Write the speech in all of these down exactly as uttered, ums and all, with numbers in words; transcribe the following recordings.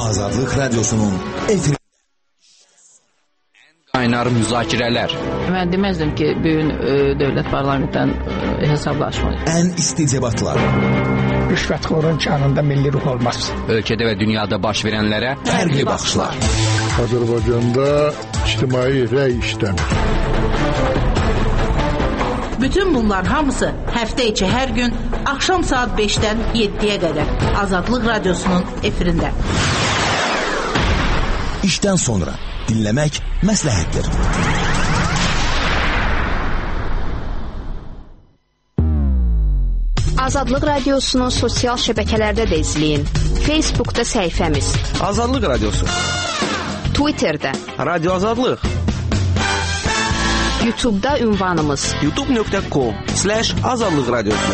Azadlık Radyosu'nun efiri. Kaynar müzakirələr. Mən deməzdim ki, bugün e, dövlət parlamentdən e, hesablaşmalıyıq. En isticebatlar. Rüşvətxorun canında milli ruh olmaz. Ölkədə və dünyada baş verənlərə Fərqli baxışlar. Azərbaycanda ictimai rəy işləmir. Bütün bunlar hamısı həftə içi hər gün axşam saat beşdən yeddiyə qədər Azadlıq Radyosu'nun efirində. İşten sonra dinlemek məsləhətdir. Azadlıq Radyosu'nun sosial şəbəkələrdə də izləyin. Facebook'da səhifəmiz Azadlıq Radyosu, Twitter'da Radyo Azadlıq, YouTube'da ünvanımız youtube nöqtə com slash azadlıq radyosu.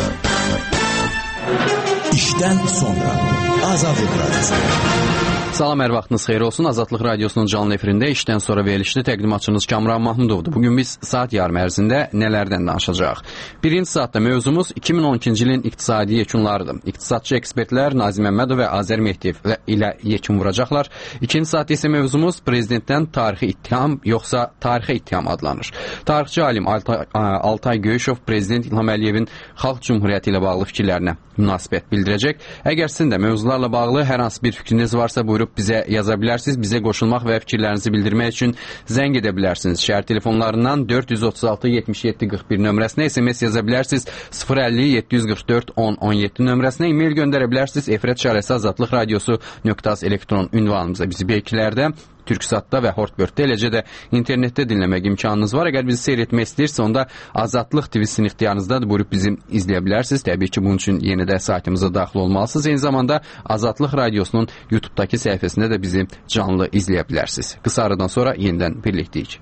İşten sonra Azadlıq Radyosu. Salam, hər vaxtınız xeyir olsun. Azadlıq Radyosu'nun canlı efirində işdən sonra verilişli təqdimatçınız Kamran Mahmudovdur. Bugün biz saat yarım ərzində nələrdən danışacağıq? Birinci saatda mövzumuz iki min on ikinci ilin iqtisadi yekunlarıdır. İqtisadçı ekspertlər Nazim Məmmədov və Azər Mehdiyev ilə yekun vuracaqlar. İkinci saatda isə mövzumuz prezidentdən tarixi ittiham yoxsa tarixi ittiham adlanır. Tarixçi alim Altay, Altay Göyüşov prezident İlham Əliyevin Xalq Cumhuriyyəti ilə bağlı fikirlərinə münasibət bildirəcək. Əgər sizin də mövzularla bağlı hər hansı bir fikriniz varsa buyurub bizə yaza bilərsiniz. Bizə qoşulmaq və fikirlərinizi bildirmək üçün zəng edə bilərsiniz. Şəhər telefonlarından dörd yüz otuz altı yetmiş yeddi qırx bir nömrəsinə S M S yaza bilərsiniz. sıfır əlli yeddi yüz qırx dörd on on yeddi nömrəsinə e-mail göndərə bilərsiniz. Efirət çarəsi azadlıq radiosu nöqtə az elektron ünvanımıza. Bizi belkilərdə Türksatda və Hortbörtdə, eləcə də internetdə dinləmək imkanınız var. Əgər bizi seyr etmək istəyirsə, onda Azadlıq T V-sinin ixtiyarınızdadır. Buyurub bizi izləyə bilərsiniz. Təbii ki, bunun üçün yeni də saytımıza daxil olmalısınız. Eyni zamanda Azadlıq Radiosu'nun YouTube'dakı səhifəsində də bizi canlı izləyə bilərsiniz. Qısa aradan sonra yenidən birliktəyik.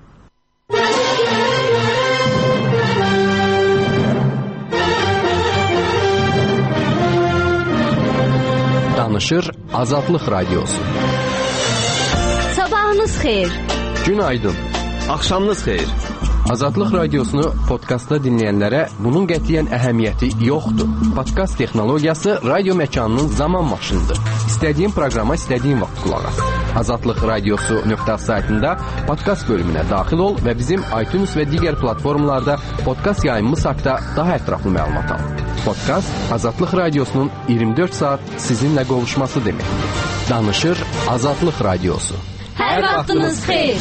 Danışır Azadlıq Radiosu. Sabahınız xeyir. Günaydın. Axşamınız xeyir. Azadlıq Radiosunu podkastda dinləyənlərə bunun qətiyyən əhəmiyyəti yoxdur. Podkast texnologiyası radio məkanının zaman maşınıdır. İstədiyin proqrama istədiyin vaxt qulaq as. Azadlıq Radiosu nöqtə saytında podkast bölümünə daxil ol və bizim iTunes və digər platformalarda podkast yayımımız haqqında daha ətraflı məlumat al. Podkast Azadlıq Radiosunun iyirmi dörd saat sizinlə qovuşması deməkdir. Danışır Azadlıq Radiosu. Hər vaxtınız xeyir.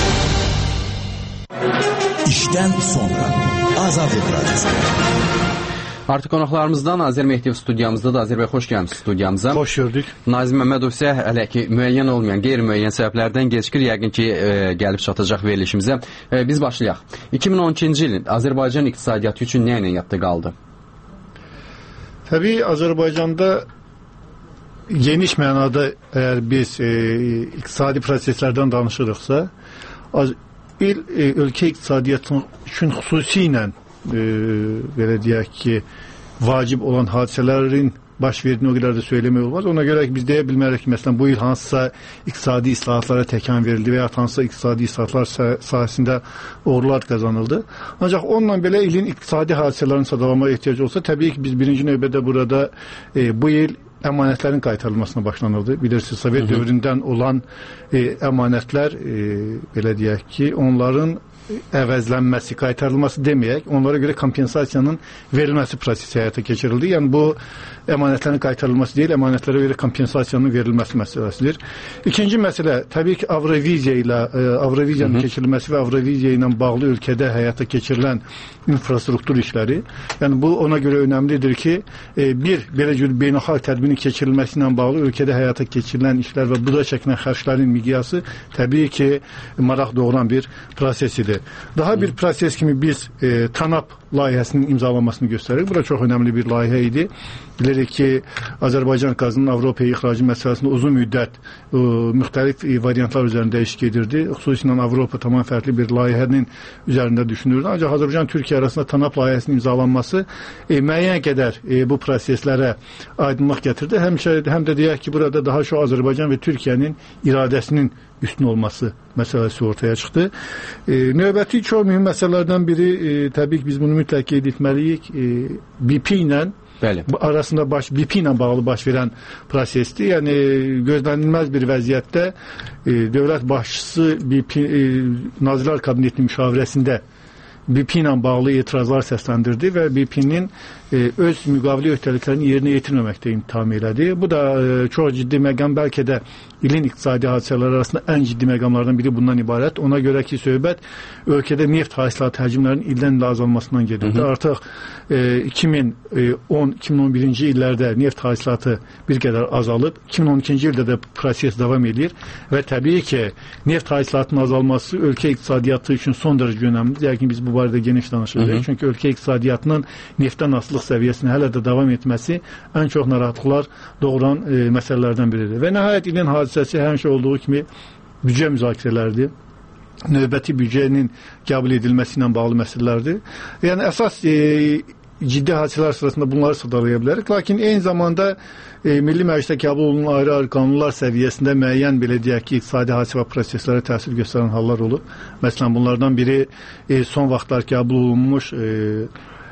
İşten sonra Azadlıq Radyosu. Artıq qonaqlarımızdan Azər Mehdiyev studiyamızdadır. Azər bəy, xoş gəlmisiniz studiyamıza. Hoş gördük. Nazim Məmmədov isə hələ ki müəyyən olmayan, qeyri-müəyyən səbəblərdən gecikir. Yəqin ki, e, gəlib çatacaq verilişimizə. E, biz başlayaq. iki min on ikinci ilin Azərbaycan iqtisadiyyatı üçün nə ilə yadda qaldı? Təbii Azərbaycanda geniş mənada əgər biz e, iqtisadi proseslərdən danışırıqsa, az, il e, ölkə iqtisadiyyatı üçün xüsusi ilə e, belə deyək ki, vacib olan hadisələrin baş verdiğini o kadar da söylemək olmaz. Ona görə ki, biz deyə bilmərək ki, məsələn, bu il hansısa iqtisadi islahatlara təkan verildi və ya hansısa iqtisadi islahatlar sahəsində uğurlar qazanıldı. Ancaq onunla belə ilin iqtisadi hadisələrini sadalamaya ehtiyac olsa, təbii ki, biz birinci növbədə burada e, bu il əmanətlərin qaytarılmasına başlanıldı. Bilirsiniz, Sovet dövründən olan e, əmanətlər, e, belə deyək ki, onların əvəzlənməsi, qaytarılması deməyək, onlara görə kompensasiyanın verilməsi prosesi həyata keçirildi. Yəni bu əmanətlərin qaytarılması deyil, əmanətlərə görə kompensasiyanın verilməsi məsələsidir. İkinci məsələ, təbii ki, Avroviziya ilə Avroviziyanın keçirilməsi və Avroviziya ilə bağlı ölkədə həyata keçirilən infrastruktur işləri. Yəni bu ona görə önəmlidir ki, bir belə cür beynəlxalq tədbirin keçirilməsi ilə bağlı ölkədə həyata keçirilən işlər və bu da çəkilən xərclərin miqyası təbii ki, maraq doğuran bir prosesidir. Daha bir proses kimi biz e, TANAP layihəsinin imzalanmasını göstəririk. Bu da çox önəmli bir layihə idi. Bilirik ki, Azərbaycan qazının Avropaya ixracı məsələsində uzun müddət e, müxtəlif e, variantlar üzərində iş gedirdi. Xüsusilə Avropa tamam fərqli bir layihənin üzərində düşünürdü. Ancaq Azərbaycan-Türkiyə arasında TANAP layihəsinin imzalanması e, müəyyən qədər e, bu proseslərə aydınlıq gətirdi. Həmçə, həm də deyək ki, burada daha çox Azərbaycan və Türkiyənin iradəsinin üstün olması məsələsi ortaya çıxdı. E, növbəti çox mühüm məsələlərdən biri, e, təbii ki, biz bunu mütləq qeyd etməliyik. E, B P ilə Bəli. arasında baş B P ilə bağlı baş verən prosesdir. Yəni gözlənilməz bir vəziyyətdə e, dövlət başçısı B P e, Nazirlər Kabinetinin müşavirəsində B P ilə bağlı etirazlar səsləndirdi və B P-nin e, öz müqavili öhdəliklərini yerinə yetirməməkdə ittiham elədi. Bu da e, çox ciddi məqam, bəlkə də ilin iqtisadi hadisələri arasında ən ciddi məqamlardan biri bundan ibarət. Ona görə ki, söhbət ölkədə neft hasilatı həcmlərinin ildən ilə azalmasından gedirdi. Hı -hı. Artıq e, iki min on iki min on birinci illərdə neft hasilatı bir qədər azalıb, iki min on ikinci ildə də proses davam edir və təbii ki, neft hasilatının azalması ölkə iqtisadiyyatı üçün son dərəcə önəmlidir. Yəqin biz bu barədə geniş danışacağıq. Çünki ölkə iqtisadiyyatının neftdən asılılıq səviyyəsində hələ də davam etməsi ən çox narahatlıqlar doğuran e, məsələlərdən biridir. Və nəhayət ilin hadisəsi həmişə olduğu kimi büdcə müzakirələrdir. Növbəti büdcənin qəbul edilməsi ilə bağlı məsələlərdir. Yəni əsas e, ciddi hadisələr sırasında bunları sadalaya bilərik. Lakin eyni zamanda e, Milli Məclisdə qəbul olunan ayrı-ayrı qanunlar səviyyəsində müəyyən, belə deyək ki, iqtisadi hadisə və proseslərə təsir göstərən hallar olub. Məsələn, bunlardan biri e, son vaxtlar qəbul olunmuş e,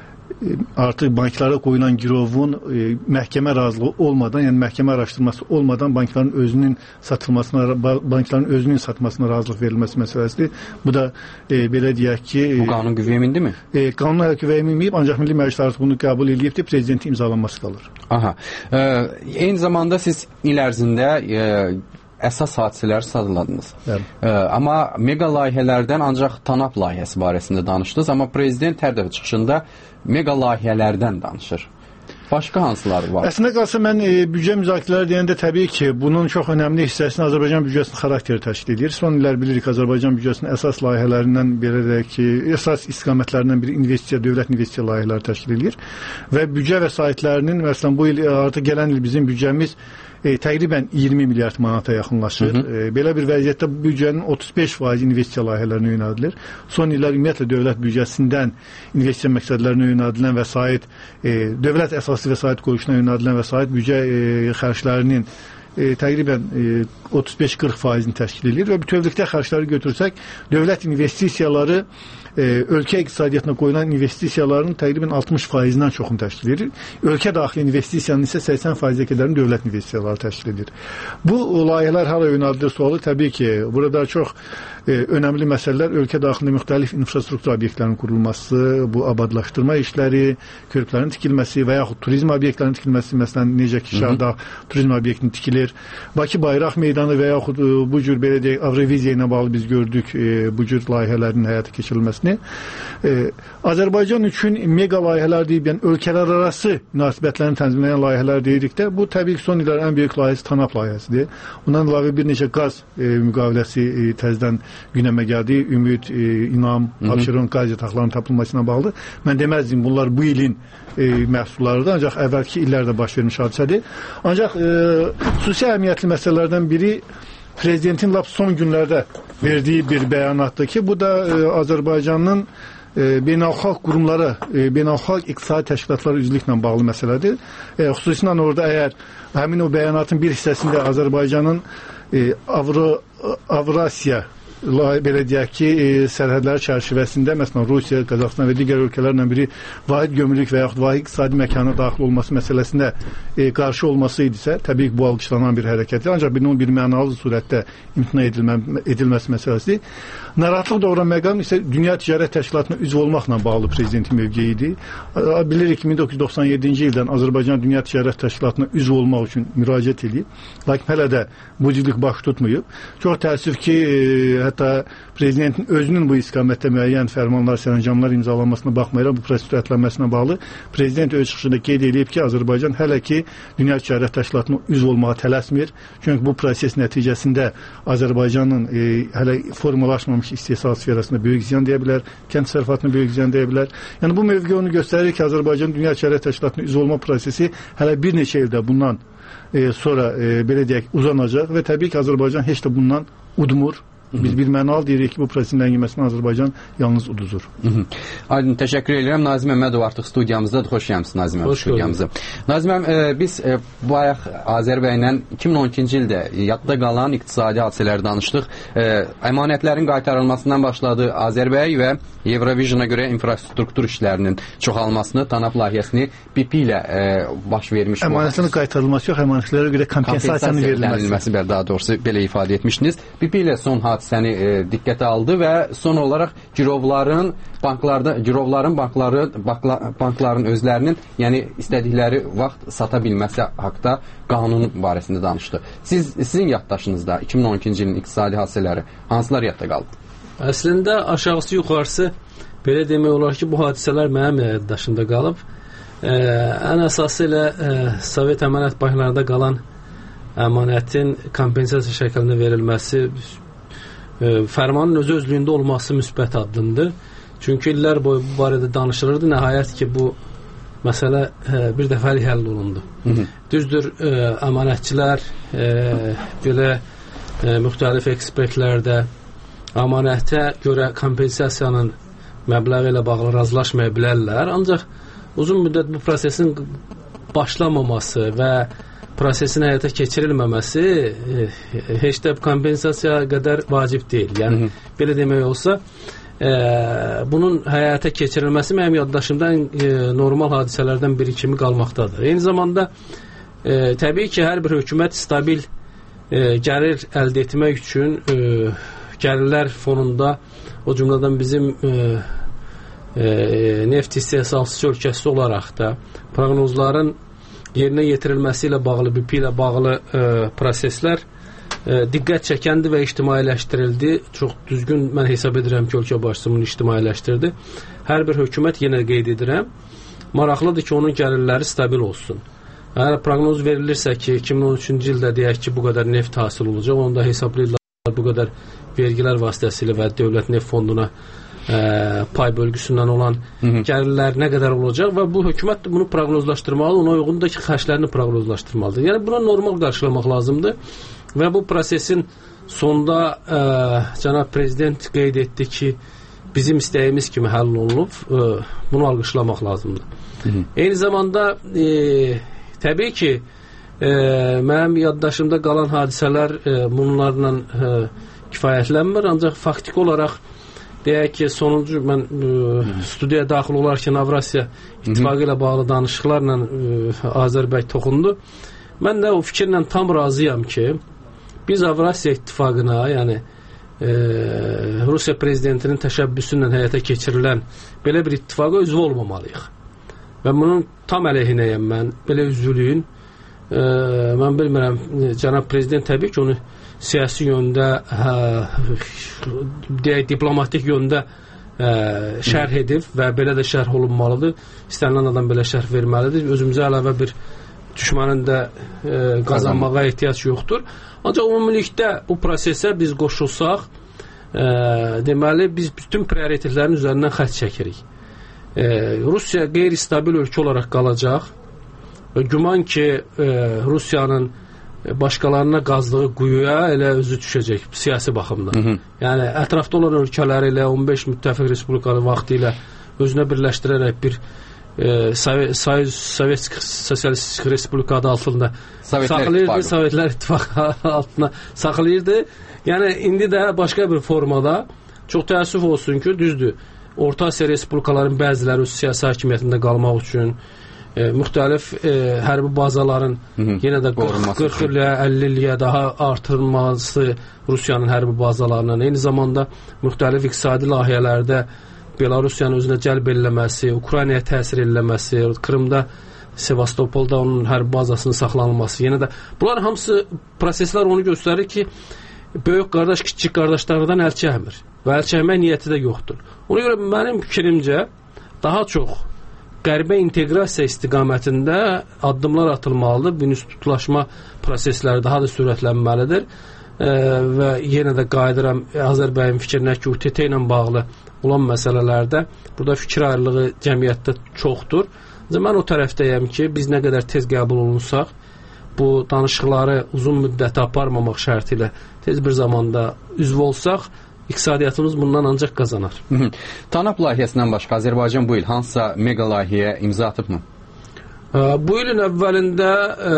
artıq banklara qoyulan girovun e, məhkəmə razılığı olmadan, yəni məhkəmə araşdırması olmadan bankların özünün satılmasına, bankların özünün satmasına razılıq verilməsi məsələsidir. Bu da e, belə deyək ki... Bu qanun qüvvəyə mindimi? E, qanun qüvvəyə minməyib, ancaq Milli Məclis artıq bunu qəbul edibdir, prezidentin imzalanması qalır. Aha. E, eyni zamanda siz il ərzində e, əsas hadisələri sadaladınız. E, amma mega layihələrdən ancaq TANAP layihəsi barəsində danışdınız, amma prezident hər dəfə çıxışında mega layihələrdən danışır. Başqa hansıları var? Əslində qalsa mən e, büdcə müzakirələri deyəndə təbii ki, bunun çox önəmli hissəsini Azərbaycan büdcəsinin xarakteri təşkil edir. Son illər bilirik, Azərbaycan büdcəsinin əsas layihələrindən belə deyək ki, əsas istiqamətlərindən biri investisiya, dövlət investisiya layihələri təşkil edir. Və büdcə vəsaitlərinin, məsələn, bu il artıq gələn il bizim büdcəmiz E, təqribən iyirmi milyard manata yaxınlaşır. Hı -hı. E, belə bir vəziyyətdə bu büdcənin otuz beş faizi investisiya layihələrinə yönəldilir. Son illər ümumiyyətlə dövlət büdcəsindən investisiya məqsədlərinə yönəldilən vəsait, e, dövlət əsaslı vəsait qoyuşuna yönəldilən vəsait büdcə e, xərclərinin e, təqribən e, otuz beş qırx faizini təşkil edir və bütövlükdə xərcləri götürsək, dövlət investisiyaları e, ölkə iqtisadiyyatına qoyulan investisiyaların təqribən altmış faizindən çoxunu təşkil edir. Ölkə daxili investisiyanın isə səksən faizə qədərini dövlət investisiyaları təşkil edir. Bu layihələr hara yönəldilir sualı təbii ki, burada çox e, önəmli məsələlər ölkə daxilində müxtəlif infrastruktur obyektlərinin qurulması, bu abadlaşdırma işləri, körpülərin tikilməsi və yaxud turizm obyektlərinin tikilməsi, məsələn, necə ki, Şərda turizm obyektini tikilir. Bakı Bayraq Meydanı və yaxud e, bu cür belə deyək, Avroviziya ilə bağlı biz gördük e, bu cür layihələrin həyata keçirilməsini. E, Azərbaycan üçün mega layihələr deyib, yəni ölkələr arası münasibətlərini tənzimləyən layihələr deyirikdə, bu təbii ki, son illər ən böyük layihəsi TANAP layihəsidir. Bundan əlavə bir neçə qaz e, müqaviləsi e, təzədən gündəmə gəldi. Ümid, e, İnam, Abşeron qaz yataqlarının tapılmasına bağlı. Mən deməzdim, bunlar bu ilin e, məhsullarıdır, ancaq əvvəlki illərdə baş vermiş hadisədir. Ancaq e, xüsusi əhəmiyyətli məsələlərdən biri prezidentin lap son günlərdə verdiyi bir bəyanatdır ki, bu da e, Azərbaycanın e, beynəlxalq qurumlara, e, beynəlxalq iqtisadi təşkilatlara üzvlüklə bağlı məsələdir. E, xüsusilə orada əgər həmin o bəyanatın bir hissəsində Azərbaycanın e, Avro, Avrasiya belə deyək ki, e, sərhədlər çərçivəsində, məsələn, Rusiya, Qazaxıstan və digər ölkələrlə biri vahid gömrük və yaxud vahid iqtisadi məkana daxil olması məsələsində e, qarşı olması idisə, təbii ki, bu alqışlanan bir hərəkətdir. Ancaq bunun bir mənalı surətdə imtina edilmə, edilməsi məsələsidir. Narahatlıq doğuran məqam isə Dünya Ticarət Təşkilatına üzv olmaqla bağlı prezidentin mövqeyidir. Bilirik ki, min doqquz yüz doxsan yeddinci ildən Azərbaycan Dünya Ticarət Təşkilatına üzv olmaq üçün müraciət edib. Lakin hələ də bu ciddilik baş tutmayıb. Çox təəssüf ki, e, hətta prezidentin özünün bu istiqamətdə müəyyən fərmanlar, sərəncamlar imzalanmasına baxmayaraq bu proses sürətlənməsinə bağlı prezident öz çıxışında qeyd edib ki, Azərbaycan hələ ki Dünya Ticarət Təşkilatına üzv olmağa tələsmir. Çünki bu proses nəticəsində Azərbaycanın e, hələ formalaşmamış istehsal sferasında böyük ziyan deyə bilər, kənd təsərrüfatına böyük ziyan deyə bilər. Yəni bu mövqe onu göstərir ki, Azərbaycan Dünya Ticarət Təşkilatına üzv olma prosesi hələ bir neçə ildə bundan e, sonra e, belə deyək uzanacaq və təbii ki, Azərbaycan heç də bundan udmur. Biz bir mənal deyirik ki, bu prosesin ləngiməsinə Azərbaycan yalnız uduzur. Aydın, təşəkkür edirəm. Nazim Məmmədov artıq studiyamızdadır. Xoş gəlmisiniz Nazim Məmmədov studiyamıza. Nazim Məmmədov, e, biz e, bayaq Azərbay ilə iki min on ikinci ildə yadda qalan iqtisadi hadisələri danışdıq. E, əmanətlərin qaytarılmasından başladı Azərbay və Eurovision'a görə infrastruktur işlərinin çoxalmasını, TANAP layihəsini B P ilə e, baş vermiş. Əmanətlərin qaytarılması yox, əmanətlərə görə kompensasiyanın verilməsi. Bəli, daha doğrusu belə ifadə etmişdiniz. B P ilə son hadisəni e, diqqətə aldı və son olaraq girovların banklarda girovların bankları bankla, bankların özlərinin, yəni istədikləri vaxt sata bilməsi haqqında qanun barəsində danışdı. Siz sizin yaddaşınızda iki min on ikinci ilin iqtisadi hadisələri hansılar yadda qalıb? Əslində aşağısı yuxarısı belə demək olar ki, bu hadisələr mənim yaddaşımda qalıb. Ə, ən əsası ilə ə, Sovet əmanət banklarında qalan əmanətin kompensasiya şəklində verilməsi, ə, fərmanın öz özlüyündə olması müsbət addımdır. Çünki illər boyu bu barədə danışılırdı. Nəhayət ki, bu məsələ ə, bir dəfəlik həll olundu. Hı -hı. Düzdür, ə, əmanətçilər ə, belə ə, müxtəlif ekspertlərdə əmanətə görə kompensasiyanın məbləği ilə bağlı razılaşmaya bilərlər. Ancaq uzun müddət bu prosesin başlamaması və prosesin həyata keçirilməməsi e, heç də kompensasiya qədər vacib deyil. Yəni, Hı -hı. belə demək olsa, e, bunun həyata keçirilməsi mənim yaddaşımdan e, normal hadisələrdən biri kimi qalmaqdadır. Eyni zamanda e, təbii ki, hər bir hökumət stabil e, gəlir əldə etmək üçün e, gəlirlər fonunda, o cümlədən bizim e, e, neft istehsalçısı ölkəsi olaraq da proqnozların yerinə yetirilməsi ilə bağlı, B P ilə bağlı e, proseslər e, diqqət çəkəndi və ictimailəşdirildi. Çox düzgün mən hesab edirəm ki, ölkə başçısı bunu ictimailəşdirdi. Hər bir hökumət, yenə qeyd edirəm, maraqlıdır ki, onun gəlirləri stabil olsun. Əgər proqnoz verilirsə ki, iki min on üçüncü ildə deyək ki, bu qədər neft hasil olacaq, onu da hesablayırlar bu qədər vergilər vasitəsilə və dövlət neft fonduna ə, pay bölgüsündən olan Hı -hı. gəlirlər nə qədər olacaq və bu hökumət bunu proqnozlaşdırmalı, ona uyğun da ki, xərclərini proqnozlaşdırmalıdır. Yəni, buna normal qarşılamaq lazımdır və bu prosesin sonda ə, cənab prezident qeyd etdi ki, bizim istəyimiz kimi həll olunub, ə, bunu alqışlamaq lazımdır. Hı -hı. Eyni zamanda e, təbii ki, e, mənim yaddaşımda qalan hadisələr e, bunlarla e, kifayətlənmir, ancaq faktiki olaraq deyək ki, sonuncu mən e, studiyaya daxil olarkən Avrasiya İttifaqı ilə bağlı danışıqlarla e, Azərbaycan toxundu. Mən də o fikirlə tam razıyam ki, biz Avrasiya İttifaqına, yəni e, Rusiya prezidentinin təşəbbüsü ilə həyata keçirilən belə bir ittifaqa üzv olmamalıyıq. Və bunun tam əleyhinəyəm mən, belə üzvülüyün. E, mən bilmirəm, cənab prezident təbii ki, onu siyasi yöndə, hə, deyək, diplomatik yöndə ə, şərh edib və belə də şərh olunmalıdır. İstənilən adam belə şərh verməlidir. Özümüzə əlavə bir düşmənin də ə, qazanmağa ehtiyac yoxdur. Ancaq ümumilikdə bu prosesə biz qoşulsaq, ə, deməli, biz bütün prioritetlərin üzərindən xətt çəkirik. Ə, Rusiya qeyri-stabil ölkə olaraq qalacaq və güman ki, ə, Rusiyanın başqalarına qazdığı quyuya elə özü düşəcək siyasi baxımdan. Hı -hı. Yəni, ətrafda olan ölkələri ilə on beş müttəfiq respublikalı vaxtı ilə özünə birləşdirərək bir e, Sovet Sosialist Respublika adı altında saxlayırdı, Sovetlər İttifaqı altına saxlayırdı. Yəni, indi də başqa bir formada çox təəssüf olsun ki, düzdür, Orta Asiya respublikaların bəziləri öz siyasi hakimiyyətində qalmaq üçün E, müxtəlif e, hərbi bazaların Hı -hı. yenə də qırx ilyə, əlli ilyə daha artırılması Rusiyanın hərbi bazalarının, eyni zamanda müxtəlif iqtisadi layihələrdə Belarusiyanın özünə cəlb eləməsi, Ukraynaya təsir eləməsi, Krımda, Sevastopolda onun hərbi bazasının saxlanılması, yenə də bunlar hamısı proseslər onu göstərir ki, böyük qardaş kiçik qardaşlardan əl çəkmir və əl çəkmək niyyəti də yoxdur. Ona görə mənim fikrimcə daha çox Qərbə inteqrasiya istiqamətində addımlar atılmalıdır. Bu institutlaşma prosesləri daha da sürətlənməlidir. E, və yenə də qayıdıram Azərbaycan fikrinə ki, U T T ilə bağlı olan məsələlərdə burada fikir ayrılığı cəmiyyətdə çoxdur. Mən o tərəfdəyəm ki, biz nə qədər tez qəbul olunsaq, bu danışıqları uzun müddət aparmamaq şərti ilə tez bir zamanda üzv olsaq, iqtisadiyyatımız bundan ancaq qazanar. TANAP layihəsindən başqa Azərbaycan bu il hansısa mega layihəyə imza atıbmı? Bu ilin əvvəlində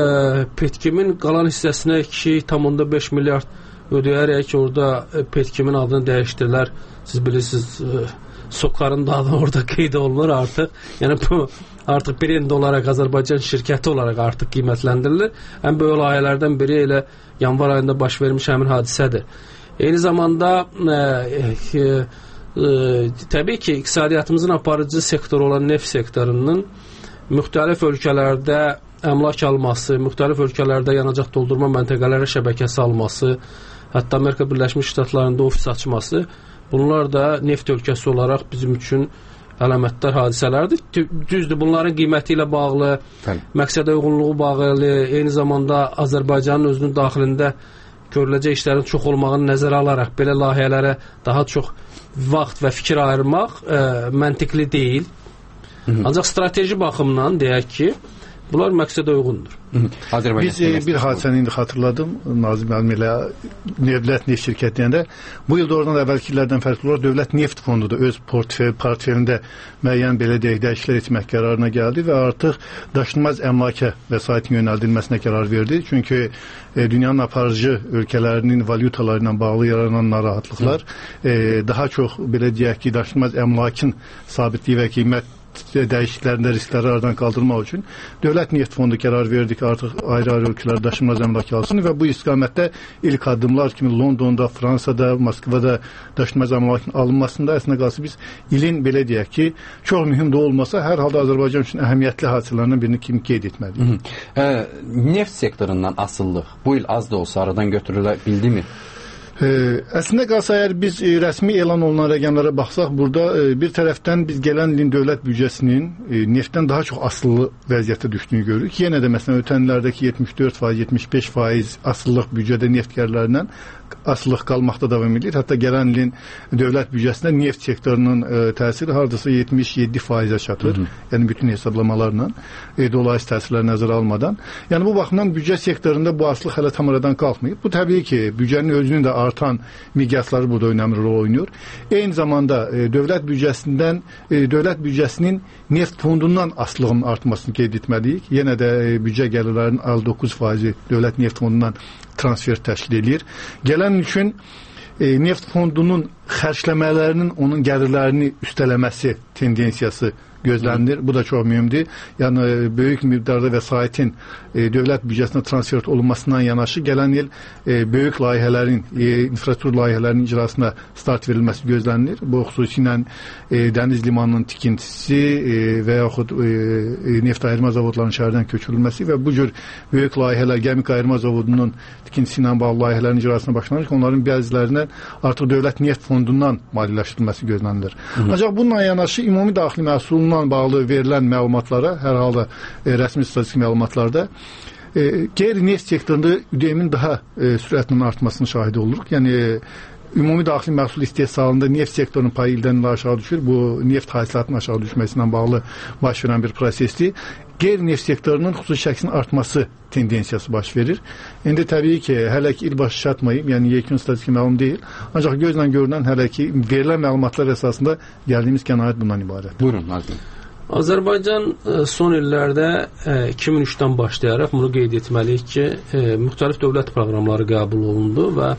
Petkimin qalan hissəsinə iki tam beş milyard ödəyərək orada Petkimin adını dəyişdirilər. Siz bilirsiniz, Sokarın da adı orada qeyd olunur artıq. Yəni bu artıq brend olaraq Azərbaycan şirkəti olaraq artıq qiymətləndirilir. Ən böyük layihələrdən biri elə yanvar ayında baş vermiş həmin hadisədir. Eyni zamanda e, e, e, təbii ki, iqtisadiyyatımızın aparıcı sektoru olan neft sektorunun müxtəlif ölkələrdə əmlak alması, müxtəlif ölkələrdə yanacaq doldurma məntəqələri şəbəkəsi alması, hətta Amerika Birləşmiş Ştatlarında ofis açması, bunlar da neft ölkəsi olaraq bizim üçün əlamətdar hadisələrdir. Düzdür, bunların qiyməti ilə bağlı, məqsədə uyğunluğu bağlı, eyni zamanda Azərbaycanın özünün daxilində görüləcək işlərin çox olmağını nəzərə alaraq belə layihələrə daha çox vaxt və fikir ayırmaq ə, məntiqli deyil. Hı -hı. Ancaq strateji baxımdan deyək ki, bunlar məqsədə uyğundur. Biz e, bir hadisəni indi xatırladım. Nazim müəllim ilə Dövlət Neft şirkəti deyəndə, bu il doğrudan əvvəlki illərdən fərqli olaraq Dövlət Neft Fondu da öz portföy, portföyündə müəyyən belə deyək dəyişikliklər etmək qərarına gəldi və artıq daşınmaz əmlaka vəsaitin yönəldilməsinə qərar verdi. Çünki e, dünyanın aparıcı ölkələrinin valyutaları ilə bağlı yaranan narahatlıqlar e, daha çox belə deyək ki, daşınmaz əmlakın sabitliyi və qiymət dəyişikliklərində riskləri aradan qaldırmaq üçün Dövlət Neft Fondu qərar verdi ki, artıq ayrı-ayrı ölkələr daşınmaz əmlak alsın və bu istiqamətdə ilk addımlar kimi Londonda, Fransada, Moskvada daşınmaz əmlakın alınmasında əslində qalsa biz ilin belə deyək ki, çox mühüm də olmasa, hər halda Azərbaycan üçün əhəmiyyətli hadisələrindən birini kimi qeyd etməliyik. E, neft sektorundan asıllıq bu il az da olsa aradan götürülə bildi mi? Ə, əslində qalsa, əgər biz ə, rəsmi elan olunan rəqəmlərə baxsaq, burada ə, bir tərəfdən biz gələn ilin dövlət büdcəsinin ə, neftdən daha çox asıllı vəziyyətdə düşdüyünü görürük. Yenə də məsələn ötən illərdəki yetmiş dörd faiz, yetmiş beş faiz asıllıq büdcədə neft gəlirlərindən asılılıq qalmaqda davam edir. Hətta gələn ilin dövlət büdcəsində neft sektorunun ə, təsiri hardasa yetmiş yeddi faizə çatır. Hı -hı. Yəni bütün hesablamalarla, ə, dolayısıyla təsirləri nəzərə almadan. Yəni bu baxımdan büdcə sektorunda bu asılılıq hələ tam aradan qalxmayıb. Bu təbii ki, büdcənin özünün də artan miqyasları burada önəmli rol oynuyor. Eyni zamanda e, dövlət büdcəsindən, e, dövlət büdcəsinin neft fondundan asılılığın artmasını qeyd etməliyik. Yenə də e, büdcə gəlirlərinin əlli doqquz faizi dövlət neft fondundan transfer təşkil edir. Gələn üçün e, neft fondunun xərcləmələrinin onun gəlirlərini üstələməsi tendensiyası gözlənilir. Bu da çox mühümdür. Yəni böyük miqdarda vəsaitin e, dövlət büdcəsinə transfer olunmasından yanaşı gələn il e, böyük layihələrin, e, infrastruktur layihələrinin icrasına start verilməsi gözlənilir. Bu xüsusilə e, dəniz limanının tikintisi e, və yaxud e, e, neft ayırma zavodlarının şəhərdən köçürülməsi və bu cür böyük layihələr, gəmi ayırma zavodunun tikintisi ilə bağlı layihələrin icrasına başlanır ki, onların bəzilərindən artıq dövlət neft fondundan maliyyələşdirilməsi gözlənilir. Hı -hı. Ancaq bununla yanaşı ümumi daxili məhsulun bağlı verilən məlumatlara, hər halda e, rəsmi statistik məlumatlarda e, qeyri-neft sektorunda üdeyimin daha e, sürətinin artmasının şahidi oluruq. Yəni e, ümumi daxili məhsul istehsalında neft sektorunun payı ildən ilə aşağı düşür. Bu neft hasilatının aşağı düşməsindən bağlı baş verən bir prosesdir. Qeyri-neft sektorunun xüsusi şəklinin artması tendensiyası baş verir. İndi təbii ki, hələ ki il başı çatmayıb, yəni yekun statistik məlum deyil. Ancaq gözlə görünən hələ ki verilən məlumatlar əsasında gəldiyimiz qənaət bundan ibarət. Buyurun, Nazim. Azərbaycan son illərdə iki min üçdən başlayaraq bunu qeyd etməliyik ki, müxtəlif dövlət proqramları qəbul olundu və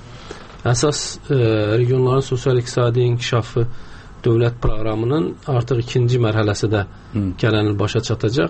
əsas regionların sosial-iqtisadi inkişafı dövlət proqramının artıq ikinci mərhələsi də gələn il başa çatacaq.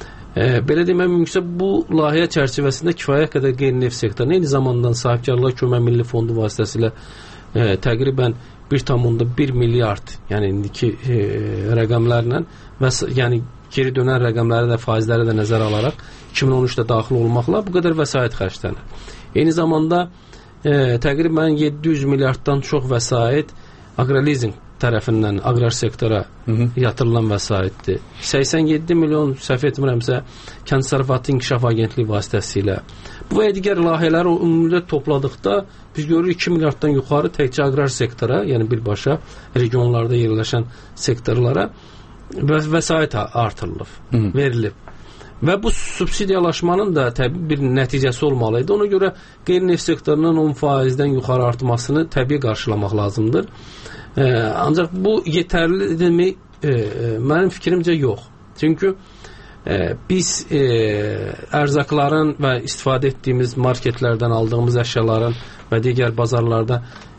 E, belə demək mümkünsə, bu layihə çərçivəsində kifayət qədər qeyri-neft sektoruna, eyni zamanda sahibkarlığa kömək milli fondu vasitəsilə e, təqribən bir tam bir milyard, yəni indiki e, rəqəmlərlə və yəni geri dönən rəqəmləri də, faizləri də nəzərə alaraq iki min on üçdə daxil olmaqla bu qədər vəsait xərclənir. Eyni zamanda e, təqribən yeddi yüz milyarddan çox vəsait aqralizing tərəfindən aqrar sektora Hı -hı. yatırılan vəsaitdir. səksən yeddi milyon, səhv etmirəmsə, Kənd Təsərrüfatı İnkişaf Agentliyi vasitəsilə. Bu və digər layihələri ümumiyyətlə topladıqda biz görürük iki milyarddan yuxarı təkcə aqrar sektora, yəni birbaşa regionlarda yerləşən sektorlara və vəsait artırılıb, Hı -hı. verilib. Və bu subsidiyalaşmanın da təbii bir nəticəsi olmalı idi. Ona görə qeyri-neft sektorunun on faizdən yuxarı artmasını təbii qarşılamaq lazımdır. E, ancaq bu yetərlidirmi? E, mənim fikrimcə yox. Çünki e, biz e, ərzaqların və istifadə etdiyimiz marketlərdən aldığımız əşyaların və digər bazarlarda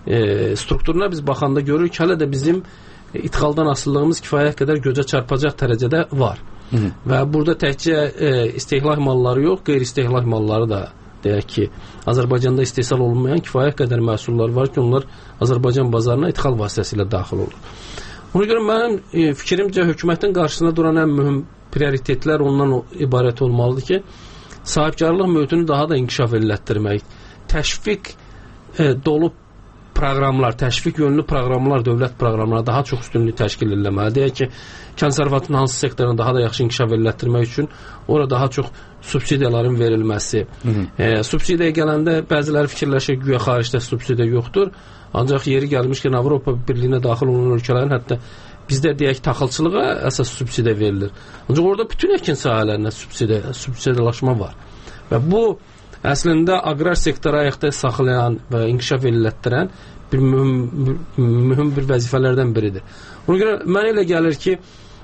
e, strukturuna biz baxanda görürük ki, hələ də bizim ixaldan asıllığımız kifayət qədər gözə çarpacaq dərəcədə var. Hı -hı. Və burada təkcə e, istehlak malları yox, qeyri-istehlak malları da deyək ki, Azərbaycanda istehsal olunmayan kifayət qədər məhsullar var ki, onlar Azərbaycan bazarına ixal vasitəsilə daxil olur. Ona görə mənim e, fikrimcə hökumətin qarşısında duran ən mühüm prioritetlər ondan ibarət olmalıdır ki, sahibkarlıq mühitini daha da inkişaf elətdirmək, təşviq e, dolu proqramlar, təşviq yönlü proqramlar, dövlət proqramları daha çox üstünlük təşkil eləməli. Deyək ki, konservatın hansı sektorunu daha da yaxşı inkişaf elətdirmək üçün orada daha çox subsidiyaların verilməsi. Hı -hı. E, subsidiyaya gələndə bəziləri fikirləşir, güya xaricdə subsidiya yoxdur. Ancaq yeri gəlmişkən Avropa Birliyinə daxil olan ölkələrin, hətta bizdə deyək taxılçılığa əsas subsidiya verilir. Ancaq orada bütün əkin sahələrinə subsidiya, subsidiyalaşma var. Və bu əslində aqrar sektoru ayaqda saxlayan və inkişaf elətdirən bir mühüm, mühüm bir vəzifələrdən biridir. Ona görə mənə elə gəlir ki,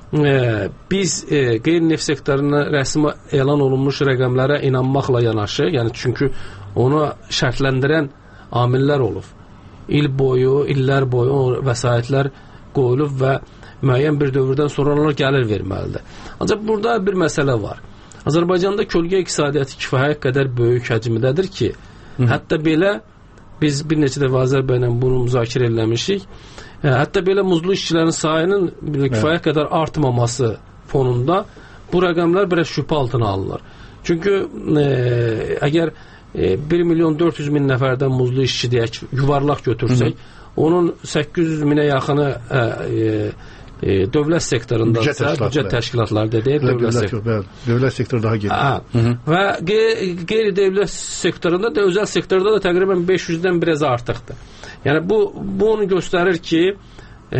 e, biz e, qeyri-neft sektoruna rəsmi elan olunmuş rəqəmlərə inanmaqla yanaşı, yəni çünki onu şərtləndirən amillər olub. İl boyu, illər boyu vəsaitlər qoyulub və müəyyən bir dövrdən sonra onlar gəlir verməlidir. Ancaq burada bir məsələ var. Azərbaycanda kölgə iqtisadiyyatı kifayət qədər böyük həcmdədir ki, Hı. hətta belə biz bir neçə dəfə Azər bəylə bunu müzakirə eləmişik. E, hətta belə muzlu işçilərin sayının kifayət evet. qədər artmaması fonunda bu rəqəmlər biraz şübhə altına alınır. Çünki e, əgər e, bir milyon dörd yüz min nəfərdən muzlu işçi deyək, yuvarlaq götürsək, Hı. onun səkkiz yüz minə yaxını e, e, E, dövlət sektorunda büdcət təşkilatları deyək, dövlət sektoru. Dövlət sektoru daha geniş. Və qeyri-dövlət sektorunda da, özəl sektorda da təqribən beş yüzdən biraz artıqdır. Yəni bu bu onu göstərir ki, e,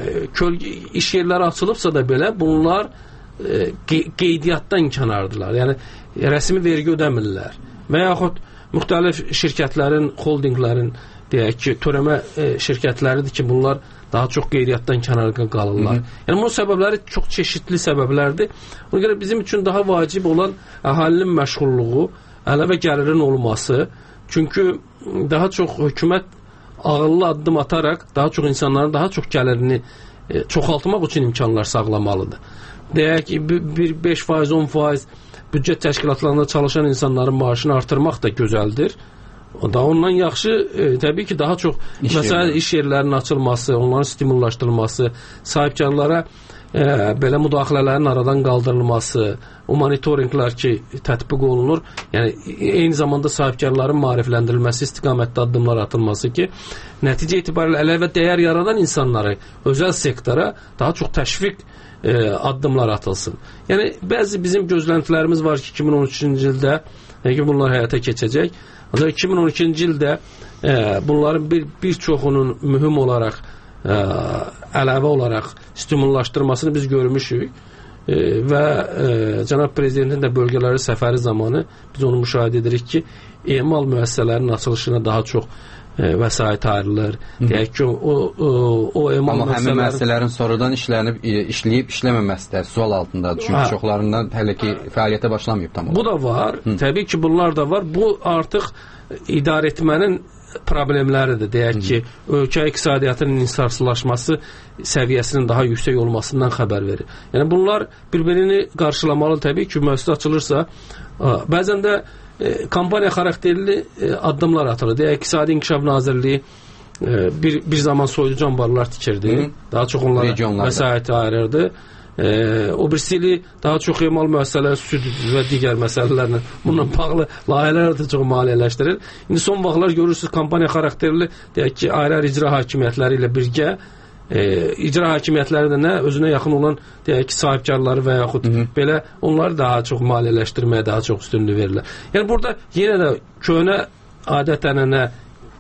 kölgə iş yerləri açılıbsa da belə bunlar e, qeydiyyatdan kənardılar. Yəni rəsmi vergi ödəmirlər. Və yaxud müxtəlif şirkətlərin, holdinglərin deyək ki, törəmə e, şirkətləridir ki, bunlar daha çox qeydiyyatdan kənarda qalırlar. Hı -hı. Yəni bunun səbəbləri çox çeşidli səbəblərdir. Ona görə bizim üçün daha vacib olan əhalinin məşğulluğu, əlavə gəlirin olması. Çünki daha çox hökumət ağıllı addım ataraq daha çox insanların daha çox gəlirini e, çoxaltmaq üçün imkanlar sağlamalıdır. Deyək ki, bir beş faiz, on faiz büdcət təşkilatlarında çalışan insanların maaşını artırmaq da gözəldir. O da ondan yaxşı e, təbii ki daha çox iş məsələn iş yerlərinin açılması, onların stimullaşdırılması, sahibkarlara e, belə müdaxilələrin aradan qaldırılması, o monitorinqlər ki tətbiq olunur, yəni eyni zamanda sahibkarların maarifləndirilməsi istiqamətdə addımlar atılması ki, nəticə itibarilə əlavə dəyər yaradan insanları özəl sektora daha çox təşviq e, addımlar atılsın. Yəni bəzi bizim gözləntilərimiz var ki, iki min on üçüncü ildə yəni bunlar həyata keçəcək. Ancaq iki min on ikinci ildə e, bunların bir, bir çoxunun mühüm olaraq e, əlavə olaraq stimullaşdırmasını biz görmüşük e, və e, cənab prezidentin də bölgələri səfəri zamanı biz onu müşahidə edirik ki, emal müəssisələrinin açılışına daha çox e, vəsait ayrılır. Deyək ki, o, o, o emal Amma müəssisələrin... həmin məsələlərin sonradan işlənib, işləyib, işləməməsi də sual altındadır. Çünki hə. çoxlarından hələ ki fəaliyyətə başlamayıb tam olarak. Bu da var. Hı. Təbii ki, bunlar da var. Bu artıq idarə etmənin problemləridir. Deyək ki, ölkə iqtisadiyyatının insarsızlaşması səviyyəsinin daha yüksək olmasından xəbər verir. Yəni bunlar bir-birini qarşılamalı. Təbii ki, müəssisə açılırsa, bəzən də e, kampaniya xarakterli e, addımlar atılır. Deyək, İqtisadi İnkişaf Nazirliyi e, bir, bir zaman soyuducu anbarlar tikirdi. Hı. Daha çox onlara vəsaiti ayırırdı. Ee, o birisi daha çox emal müəssisələri, süd və digər məsələlərlə bununla bağlı layihələr də çox maliyyələşdirir. İndi son vaxtlar görürsünüz kampaniya xarakterli deyək ki, ayrı-ayrı icra hakimiyyətləri ilə birgə e, icra hakimiyyətləri də nə özünə yaxın olan deyək ki, sahibkarları və yaxud Hı -hı. belə onları daha çox maliyyələşdirməyə daha çox üstünlük verirlər. Yəni burada yenə də köhnə adət-ənənə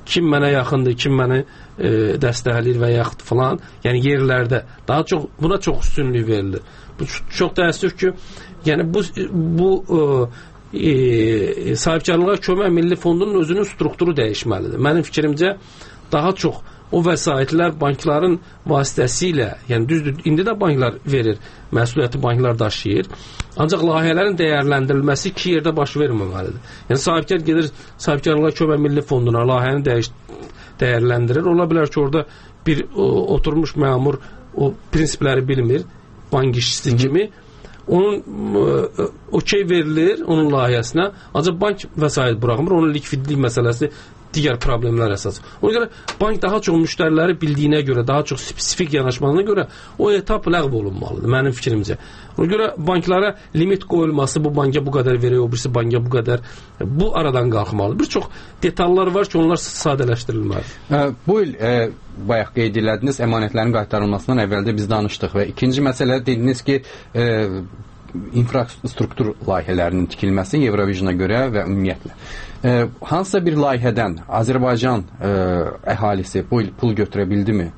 kim mənə yaxındır, kim məni e, dəstəkləyir və yaxud falan, yəni yerlərdə daha çox buna çox üstünlük verilir. Bu çox təəssüf ki, yəni bu bu e, e, sahibkarlığa kömək Milli Fondunun özünün strukturu dəyişməlidir. Mənim fikrimcə daha çox o vəsaitlər bankların vasitəsilə, yəni düzdür, indi də banklar verir, məsuliyyəti banklar daşıyır. Ancaq layihələrin dəyərləndirilməsi iki yerdə baş verməməlidir. Yəni sahibkar gedir, sahibkarlığa kömək Milli Fonduna layihəni dəyiş, dəyərləndirir. Ola bilər ki, orada bir o, oturmuş məmur o prinsipləri bilmir, bank işçisi kimi. Onun e, okey verilir onun layihəsinə, ancaq bank vəsait buraxmır, onun likvidlik məsələsi digər problemlər əsas. Ona görə bank daha çox müştəriləri bildiyinə görə, daha çox spesifik yanaşmağına görə o etap ləğv olunmalıdır mənim fikrimcə. Ona görə banklara limit qoyulması, bu banka bu qədər veriyor, o birisi banka bu qədər, bu aradan qalxmalıdır. Bir çox detallar var ki, onlar sadələşdirilməlidir. Bu il e, bayaq qeyd elədiniz, əmanətlərin qaytarılmasından əvvəldə biz danışdıq və ikinci məsələ dediniz ki, e, infrastruktur layihələrinin tikilməsi Eurovisiona görə və ümumiyyətlə. E, hansısa bir layihədən Azərbaycan e, əhalisi bu il pul götürə bildimi?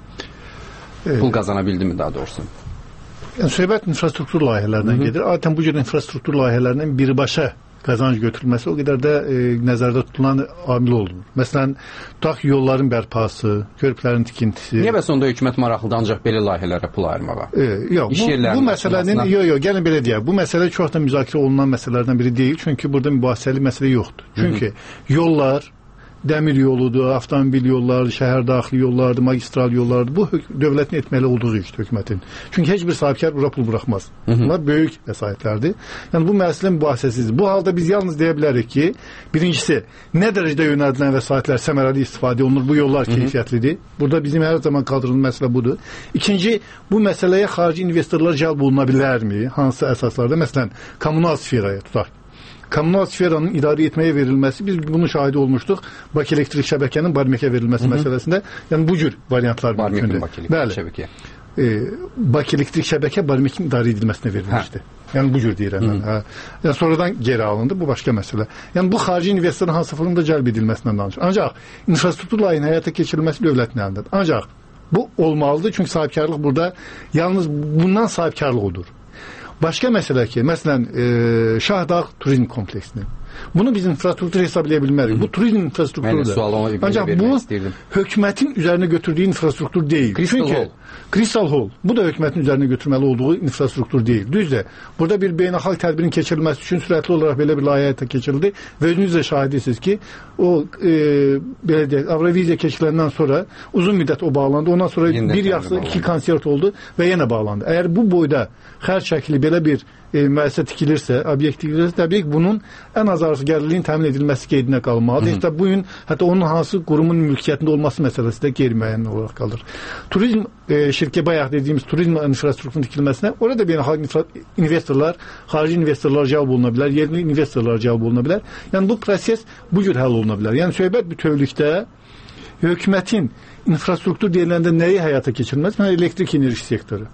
E, pul qazana bildimi daha doğrusu? Yəni, söhbət infrastruktur layihələrindən Hı -hı. gedir. Adətən bu cür infrastruktur layihələrindən birbaşa qazanc götürülməsi o qədər də e, nəzərdə tutulan amil olunur. Məsələn, tutaq yolların bərpası, körpülərin tikintisi. Niyə bəs onda hökumət maraqlıdır ancaq belə layihələrə pul ayırmağa? E, yox, bu, bu məsələnin, yox, yox, gəlin belə deyək, bu məsələ çox da müzakirə olunan məsələlərdən biri deyil, çünki burada mübahisəli məsələ yoxdur. Çünki Hı -hı. yollar, dəmir yoludur, avtomobil yolları, şəhər daxili yollardır, magistral yollardır. Bu dövlətin etməli olduğu işdir hökumətin. Çünki heç bir sahibkar bura pul buraxmaz. Hı -hı. Bunlar böyük vəsaitlərdir. Yəni bu məsələ mübahisəsizdir. Bu halda biz yalnız deyə bilərik ki, birincisi, nə dərəcədə yönəldilən vəsaitlər səmərəli istifadə olunur, bu yollar Hı -hı. keyfiyyətlidir. Burada bizim hər zaman qaldırılan məsələ budur. İkinci, bu məsələyə xarici investorlar cəlb oluna bilərmi? Hansı əsaslarda? Məsələn, kommunal sferaya tutaq. Kommunal sferanın idarə etməyə verilməsi, biz bunun şahidi olmuşduq. Bakı elektrik şəbəkənin Barmekə verilməsi Hı -hı. məsələsində. Yəni bu cür variantlar mümkündür. Bəli. E, Bakı elektrik şəbəkə Barmekin idarə edilməsinə verilmişdi. Hə. Yəni bu cür deyirəm mən. Hə. Yəni sonradan geri alındı, bu başqa məsələ. Yəni bu xarici investorun hansı formada cəlb edilməsindən danışır. Ancaq infrastruktur layihəsinin həyata keçirilməsi dövlətin əlindədir. Ancaq bu olmalıdır, çünki sahibkarlıq burada yalnız bundan sahibkarlıq odur. Başqa məsələ ki, məsələn, e, Şahdağ turizm kompleksini. Bunu biz infrastruktur hesablaya bilmərik. Bu turizm infrastrukturudur. Ancaq bu hökumətin üzərinə götürdüyü infrastruktur deyil. Crystal Çünki Hall. Crystal Hall. Bu da hökumətin üzərinə götürməli olduğu infrastruktur deyil. Düzdür. Burada bir beynəlxalq tədbirin keçirilməsi üçün sürətli olaraq belə bir layihə həyata keçirildi və özünüz də şahidisiniz ki, o e, belə deyək, Avroviziya keçiləndən sonra uzun müddət o bağlandı. Ondan sonra Yeniden bir yaxşı iki konsert oldu və yenə bağlandı. Əgər bu boyda xərc şəkli belə bir e, müəssisə tikilirsə, obyekt tikilirsə, təbii ki, bunun ən az arzu gəlirliyin təmin edilməsi qeydinə qalmalıdır. Hətta bu gün hətta onun hansı qurumun mülkiyyətində olması məsələsi də qeyri-müəyyən olaraq qalır. Turizm e, şirkə bayaq dediyimiz turizm infrastrukturunun tikilməsinə orada beynəlxalq investorlar, xarici investorlar cəlb oluna bilər, yerli investorlar cəlb oluna bilər. Yəni bu proses bu cür həll oluna bilər. Yəni söhbət bütövlükdə hökumətin infrastruktur deyiləndə nəyi həyata keçirilməsi? Məsələn, elektrik enerji sektoru.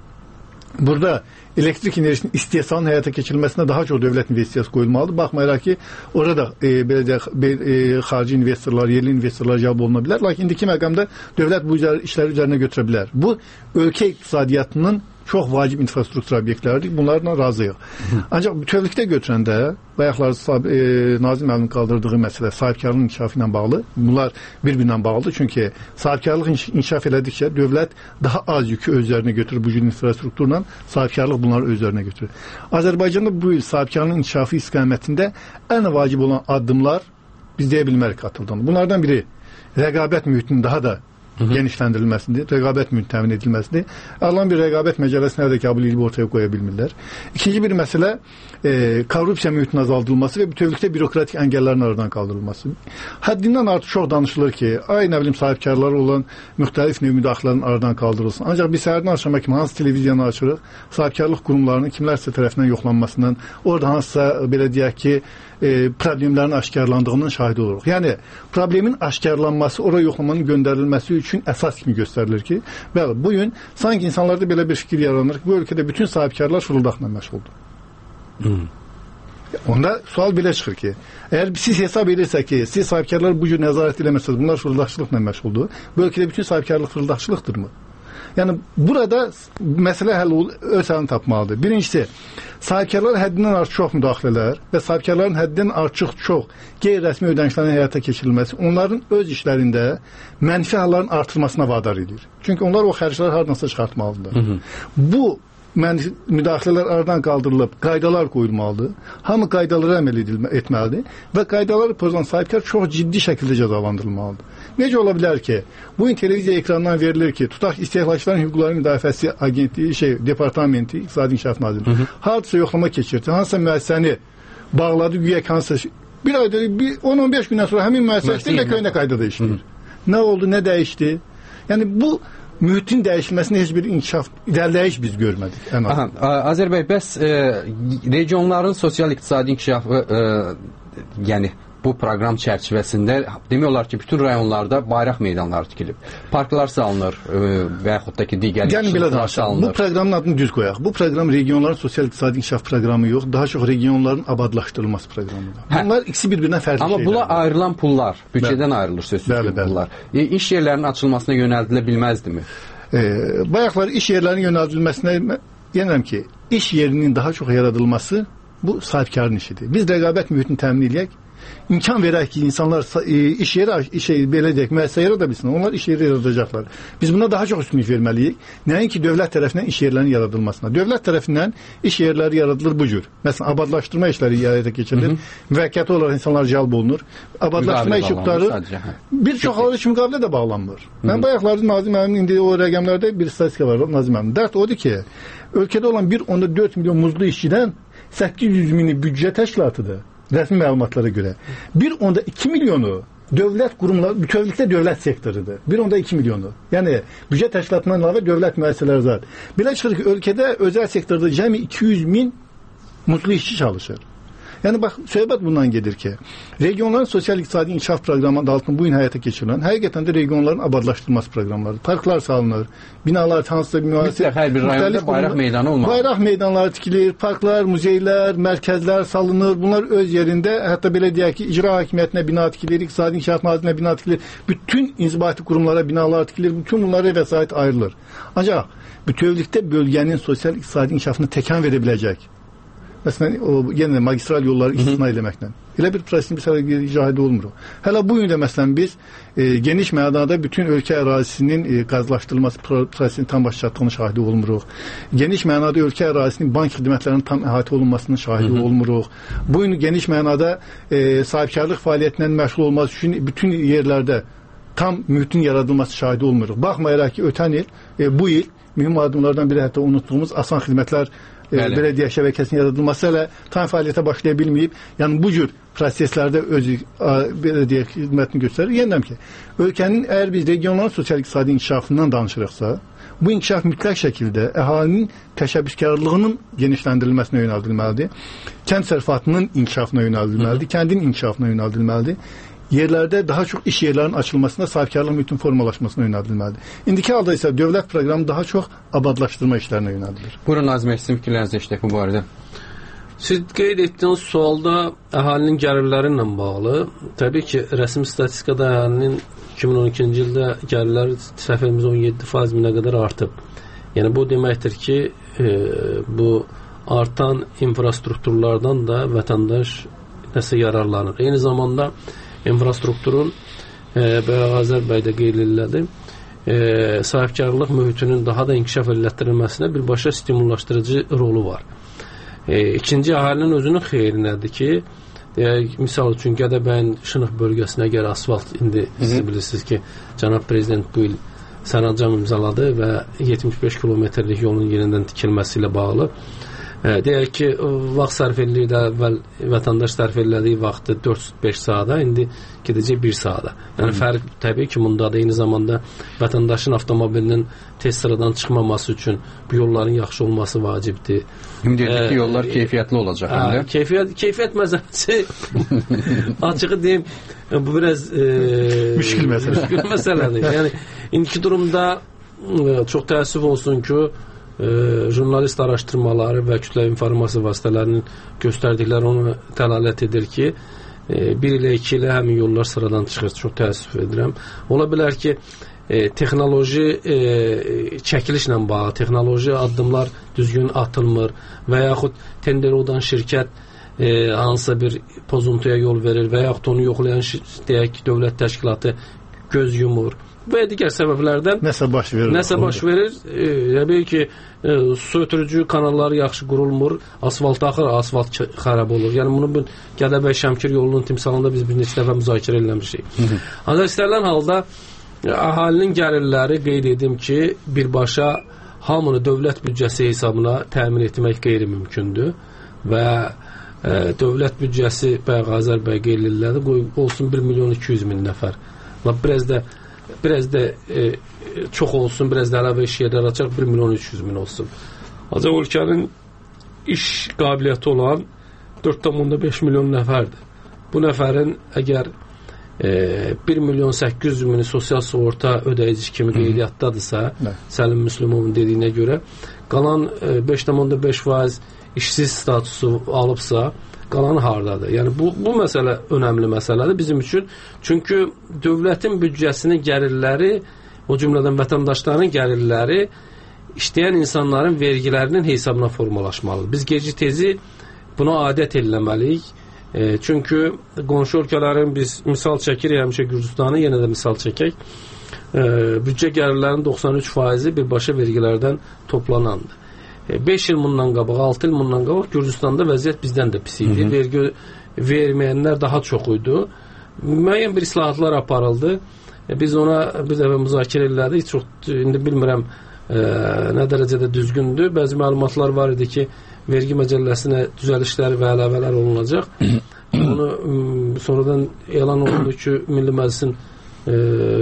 Burada elektrik enerjisinin istehsalının həyata keçirilməsinə daha çox dövlət investisiyası qoyulmalıdır. Baxmayaraq ki, orada e, belə də e, xarici investorlar, yerli investorlar cəlb oluna bilər. Lakin indiki məqamda dövlət bu üzər, işləri üzərinə götürə bilər. Bu, ölkə iqtisadiyyatının çox vacib infrastruktur obyektləridir. Bunlarla razıyıq. Ancaq bütövlükdə götürəndə bayaqlar e, Nazim müəllimin qaldırdığı məsələ sahibkarlığın inkişafı ilə bağlı. Bunlar bir-birinə bağlıdır. Çünki sahibkarlıq inkişaf elədikcə dövlət daha az yükü öz üzərinə götürür bu cür infrastrukturla. Sahibkarlıq bunları öz üzərinə götürür. Azərbaycanda bu il sahibkarlığın inkişafı istiqamətində ən vacib olan addımlar biz deyə bilmərik atıldığını. Bunlardan biri rəqabət mühitinin daha da Hı -hı. genişləndirilməsidir, rəqabət mühit təmin edilməsidir. Alınan bir rəqabət məcəlləsini də qəbul edib ortaya qoya bilmirlər. İkinci bir məsələ e, korrupsiya mühitinin azaldılması və bütövlükdə bürokratik əngəllərin aradan qaldırılması. Həddindən artıq çox danışılır ki, ay nə bilim sahibkarları olan müxtəlif növ müdaxilənin aradan qaldırılsın. Ancaq biz səhərdən axşama kimi hansı televiziyanı açırıq, sahibkarlıq qurumlarının kimlərsə tərəfindən yoxlanmasından, orada hansısa belə deyək ki, E, problemlərin aşkarlandığının şahidi oluruq. Yəni, problemin aşkarlanması, oraya yoxlamanın göndərilməsi üçün əsas kimi göstərilir ki, bəli, bugün sanki insanlarda belə bir fikir yaranır ki, bu ölkədə bütün sahibkarlar fırıldaqla məşğuldur. Hmm. Onda sual belə çıxır ki, əgər siz hesab edirsək ki, siz sahibkarlar bu cür nəzarət eləməsəz, bunlar fırıldaqçılıqla məşğuldur, bu ölkədə bütün sahibkarlıq fırıldaqçılıqdırmı? Yəni burada məsələ həll öz həllini tapmalıdır. Birincisi, sahibkarlar həddindən artıq çox müdaxilələr və sahibkarların həddindən artıq çox qeyri-rəsmi ödənişlərin həyata keçirilməsi onların öz işlərində mənfi halların artırmasına vadar edir. Çünki onlar o xərcləri hardansa çıxartmalıdırlar. Hı -hı. Bu mənfi müdaxilələr aradan qaldırılıb, qaydalar qoyulmalıdır. Hamı qaydalara əməl etməlidir və qaydaları pozan sahibkar çox ciddi şəkildə cəzalandırılmalıdır. Necə ola bilər ki, bu gün televiziya ekranından verilir ki, tutaq istehlakçıların hüquqları müdafiəsi agentliyi, şey, departamenti, İqtisadi İnkişaf Nazirliyi hardasa yoxlama keçirdi, hansısa müəssisəni bağladı, güya hansısa bir ayda, bir on on beş gündən sonra həmin müəssisə işləyir və köynə qaydada işləyir. Nə oldu, nə dəyişdi? Yəni bu mühitin dəyişilməsində heç bir inkişaf, irəliləyiş biz görmədik. Aha, Azər bəy, bəs e, regionların sosial-iqtisadi inkişafı, e, yəni bu proqram çərçivəsində demək olar ki, bütün rayonlarda bayraq meydanları tikilib. Parklar salınır e, və yaxud da ki, digər yəni belə danışaq. Bu proqramın adını düz qoyaq. Bu proqram regionların sosial-iqtisadi inkişaf proqramı yox, daha çox regionların abadlaşdırılması proqramıdır. Bunlar ikisi bir-birindən fərqli şeylərdir. Amma buna ayrılan pullar, büdcədən ayrılır sözsüz bəli, bəli. pullar. E, iş yerlərinin açılmasına yönəldilə bilməzdimi? E, bayaqlar iş yerlərinin yönəldilməsinə yenirəm ki, iş yerinin daha çox yaradılması bu sahibkarın işidir. Biz rəqabət mühitini təmin edək, imkan verək ki, insanlar iş yeri, şey, belə deyək, müəssisə yarada bilsin. Onlar iş yeri yaradacaqlar. Biz buna daha çox üstünlük verməliyik. Nəinki dövlət tərəfindən iş yerlərinin yaradılmasına. Dövlət tərəfindən iş yerləri yaradılır bu cür. Məsələn, abadlaşdırma işləri həyata keçirilir. Müvəqqəti olaraq insanlar cəlb olunur. Abadlaşdırma işi qutarır. Bir çox halda iş müqavilə də bağlanmır. Mən bayaqlarda Nazim əmin indi o rəqəmlərdə bir statistika var Nazim əmin. Dərd odur ki, ölkədə olan bir nöqtə dörd milyon muzlu işçidən səkkiz yüz mini büdcə təşkilatıdır. Rəsmi məlumatlara görə. bir nöqtə iki milyonu dövlət qurumları, bütövlükdə dövlət sektorudur. bir nöqtə iki milyonu. Yəni, büdcə təşkilatından əlavə dövlət müəssisələri zat. Belə çıxır ki, ölkədə özəl sektorda cəmi iki yüz min mutlu işçi çalışır. Yəni, bax, söhbət bundan gedir ki, regionların sosial-iqtisadi inkişaf proqramı adı altında bu gün həyata keçirilən, həqiqətən də regionların abadlaşdırılması proqramlarıdır. Parklar salınır, binalar, hansısa bir müəssisə... Mütləq hər bir rayonda bayraq meydanı olmalı. Bayraq meydanları tikilir, parklar, muzeylər, mərkəzlər salınır. Bunlar öz yerində, hətta belə deyək ki, icra hakimiyyətinə bina tikilir, İqtisadi İnkişaf Nazirliyinə bina tikilir, bütün inzibati qurumlara binalar tikilir, bütün bunlara vəsait ayrılır. Ancaq bütövlükdə bölgənin sosial-iqtisadi inkişafını təkan verə biləcək. Məsələn, o yenə magistral yolları istisna eləməklə. Elə bir prosesin bir səbəb icra olmur. Hələ bu gün də məsələn biz e, geniş mənada bütün ölkə ərazisinin e, qazlaşdırılması prosesinin tam baş çatdığının şahidi olmuruq. Geniş mənada ölkə ərazisinin bank xidmətlərinin tam əhatə olunmasının şahidi Hı -hı. olmuruq. Bu gün geniş mənada e, sahibkarlıq fəaliyyətindən məşğul olması üçün bütün yerlərdə tam mühitin yaradılması şahidi olmuruq. Baxmayaraq ki, ötən il, e, bu il mühüm addımlardan biri hətta unutduğumuz asan xidmətlər e, belediyə şəbəkəsinin yaradılması hələ tam fəaliyyətə başlaya bilməyib. Yəni bu cür proseslərdə öz belediyə xidmətini göstərir. Yenəm ki, ölkənin əgər biz regionların sosial-iqtisadi inkişafından danışırıqsa, bu inkişaf mütləq şəkildə əhalinin təşəbbüskarlığının genişləndirilməsinə yönəldilməlidir. Kənd sərfatının inkişafına yönəldilməlidir. Kəndin inkişafına yönəldilməlidir. Yerlərdə daha çox iş yerlərinin açılmasına, sahibkarlıq mühitin formalaşmasına yönəldilməlidir. İndiki halda isə dövlət proqramı daha çox abadlaşdırma işlərinə yönəldilir. Buyurun Nazim bəy, sizin fikirlərinizi eşidək bu barədə. Siz qeyd etdiyiniz sualda əhalinin gəlirləri ilə bağlı. Təbii ki, rəsmi statistikada əhalinin iki min on ikinci ildə gəlirləri səhvimiz on yeddi faiz minə qədər artıb. Yəni bu deməkdir ki, e, bu artan infrastrukturlardan da vətəndaş nəsə yararlanır. Eyni zamanda infrastrukturun e, bəyə Azər bəy də qeyd elədi, e, sahibkarlıq mühitinin daha da inkişaf elətdirilməsinə birbaşa stimullaşdırıcı rolu var. E, ikinci əhalinin özünün xeyrinədir ki, e, misal üçün Gədəbəyin Şınıq bölgəsinə gəl asfalt, indi siz bilirsiniz ki, cənab prezident bu il sərəncam imzaladı və yetmiş beş kilometrlik yolun yenidən tikilməsi ilə bağlı e, deyək ki, vaxt sərf edilir də əvvəl vətəndaş sərf elədiyi vaxtı dörd beş saata, indi gedəcək bir saata. Yəni fərq təbii ki, bundadır. Eyni zamanda vətəndaşın avtomobilinin tez sıradan çıxmaması üçün bu yolların yaxşı olması vacibdir. Ümid edir ki, yollar e, keyfiyyətli olacaq. Hə, keyfiyyət, keyfiyyət məsələsi açığı deyim, bu biraz e, müşkül məsələ. müşkül məsələdir. Yəni indiki durumda e, çox təəssüf olsun ki, e, jurnalist araşdırmaları və kütləvi informasiya vasitələrinin göstərdikləri onu dəlalət edir ki, e, bir ilə iki ilə həmin yollar sıradan çıxır. Çox təəssüf edirəm. Ola bilər ki, e, texnoloji e, çəkilişlə bağlı, texnoloji addımlar düzgün atılmır və yaxud tender odan şirkət e, hansısa bir pozuntuya yol verir və yaxud onu yoxlayan deyək ki, dövlət təşkilatı göz yumur və digər səbəblərdən nəsə baş verir. Nəsə baş verir. Təbii e, ki, e, su ötürücü kanalları yaxşı qurulmur, asfalt axır, asfalt xarab olur. Yəni bunu bu Gədəbəy Şəmkir yolunun timsalında biz bir neçə dəfə müzakirə eləmişik. Ancaq istənilən halda əhalinin gəlirləri qeyd edim ki, birbaşa hamını dövlət büdcəsi hesabına təmin etmək qeyri-mümkündür və e, dövlət büdcəsi bəy Azər bəy qeyd elədi, qoy olsun bir milyon iki yüz min nəfər. Biraz da biraz da e, çox olsun, biraz da əlavə iş yerləri açaq bir milyon üç yüz min olsun. Ancaq ölkənin iş qabiliyyəti olan dörd nöqtə beş milyon nəfərdir. Bu nəfərin əgər e, bir milyon səkkiz yüz mini sosial sığorta ödəyicisi kimi qeydiyyatdadırsa, Səlim Müslümovun dediyinə görə, qalan e, beş nöqtə beş faiz işsiz statusu alıbsa, qalanı hardadır? Yəni bu bu məsələ önəmli məsələdir bizim üçün. Çünki dövlətin büdcəsinin gəlirləri, o cümlədən vətəndaşların gəlirləri işləyən insanların vergilərinin hesabına formalaşmalıdır. Biz geci tezi buna adət eləməliyik. E, çünki qonşu ölkələrin biz misal çəkirik, həmişə Gürcüstanı yenə də misal çəkək. E, büdcə gəlirlərinin doxsan üç faizi birbaşa vergilərdən toplanandır. beş il bundan qabaq, altı il bundan qabaq Gürcüstanda vəziyyət bizdən də pis idi. Vergi verməyənlər daha çox idi. Müəyyən bir islahatlar aparıldı. Biz ona bir dəfə müzakirə elədik. Çox indi bilmirəm e, nə dərəcədə düzgündür. Bəzi məlumatlar var idi ki, vergi məcəlləsinə düzəlişlər və əlavələr olunacaq. Onu sonradan elan olundu ki, Milli Məclisin e,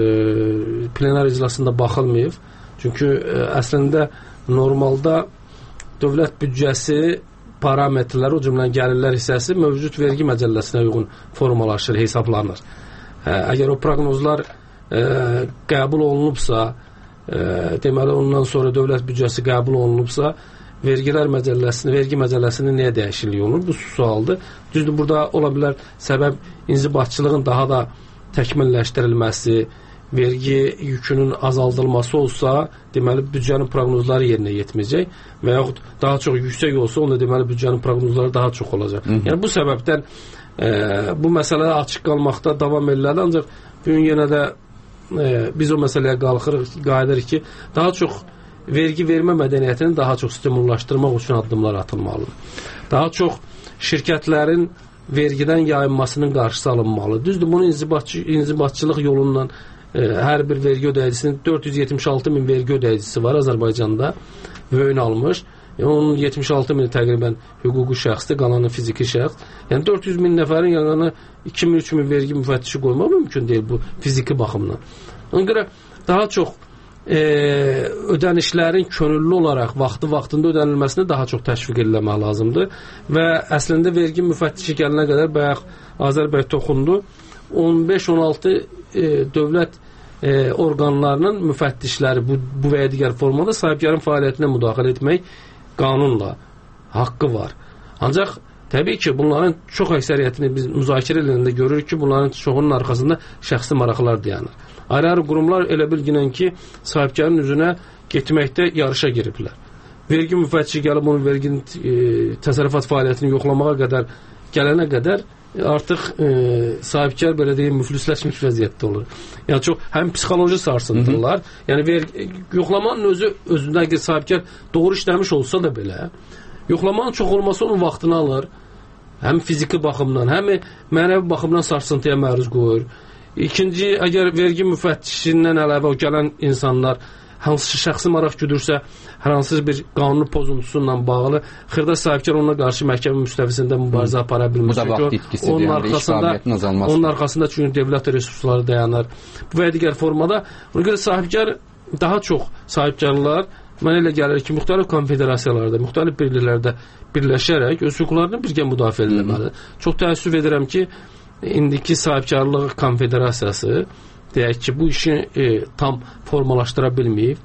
plenar iclasında baxılmayıb. Çünki e, əslində normalda dövlət büdcəsi parametrləri, o cümlədən gəlirlər hissəsi mövcud vergi məcəlləsinə uyğun formalaşır, hesablanır. Ə, əgər o proqnozlar ə, qəbul olunubsa, ə, deməli ondan sonra dövlət büdcəsi qəbul olunubsa, vergilər məcəlləsini, vergi məcəlləsinin niyə dəyişikliyi olur? Bu sualdır. Düzdür, burada ola bilər səbəb inzibatçılığın daha da təkmilləşdirilməsi, vergi yükünün azaldılması olsa, deməli büdcənin proqnozları yerinə yetməyəcək və yaxud daha çox yüksək olsa, onda deməli büdcənin proqnozları daha çox olacaq. Hı -hı. Yəni bu səbəbdən e, bu məsələ açıq qalmaqda davam edilir. Ancaq bugün yenə də e, biz o məsələyə qalxırıq, qayıdırıq ki, daha çox vergi vermə mədəniyyətini daha çox stimullaşdırmaq üçün addımlar atılmalıdır. Daha çox şirkətlərin vergidən yayınmasının qarşısı alınmalıdır. Düzdür, bunun inzibatçı, inzibatçılıq yolundan e, hər bir vergi ödəyicisinin dörd yüz yetmiş altı min vergi ödəyicisi var Azərbaycanda vöyün almış. E, onun yetmiş altı mini təqribən hüquqi şəxsdir, qalanı fiziki şəxs. Yəni dörd yüz min nəfərin yanına iki min üç min vergi müfəttişi qoymaq mümkün deyil bu fiziki baxımdan. Ona görə daha çox e, ödənişlərin könüllü olaraq vaxtı-vaxtında ödənilməsini daha çox təşviq eləmək lazımdır. Və əslində vergi müfəttişi gəlinə qədər bayaq Azər bəy toxundu. on beş on altı e, dövlət e, orqanlarının müfəttişləri bu, bu və ya digər formada sahibkarın fəaliyyətinə müdaxilə etmək qanunla haqqı var. Ancaq təbii ki, bunların çox əksəriyyətini biz müzakirə edəndə görürük ki, bunların çoxunun arxasında şəxsi maraqlar dayanır. Ayrı-ayrı qurumlar elə bilginən ki, sahibkarın üzünə getməkdə yarışa giriblər. Vergi müfəttişi gəlib onun verginin e, təsərrüfat fəaliyyətini yoxlamağa qədər gələnə qədər artıq e, sahibkar belə deyim müflisləşmiş vəziyyətdə olur. Yəni çox həm psixoloji sarsıntılar, yəni vergi yoxlamanın özü özündə ki, sahibkar doğru işləmiş olsa da belə, yoxlamanın çox olması onun vaxtını alır. Həm fiziki baxımdan, həm mənəvi baxımdan sarsıntıya məruz qoyur. İkinci, əgər vergi müfəttişindən əlavə o gələn insanlar hansı şəxsi maraq güdürsə, hər hansı bir qanunu pozuntusunla bağlı xırda sahibkar ona qarşı məhkəmə müstəvisində mübarizə apara bilmir. Bu da vaxt itkisidir, onun arxasında, yəni, azalması. Onun arxasında çünki dövlət resursları dayanır. Bu və digər formada. Ona görə sahibkar daha çox sahibkarlar mənə elə gəlir ki, müxtəlif konfederasiyalarda, müxtəlif birliklərdə birləşərək öz hüquqlarını birgə müdafiə etməlidir. Çox təəssüf edirəm ki, indiki sahibkarlıq konfederasiyası deyək ki, bu işi e, tam formalaşdıra bilməyib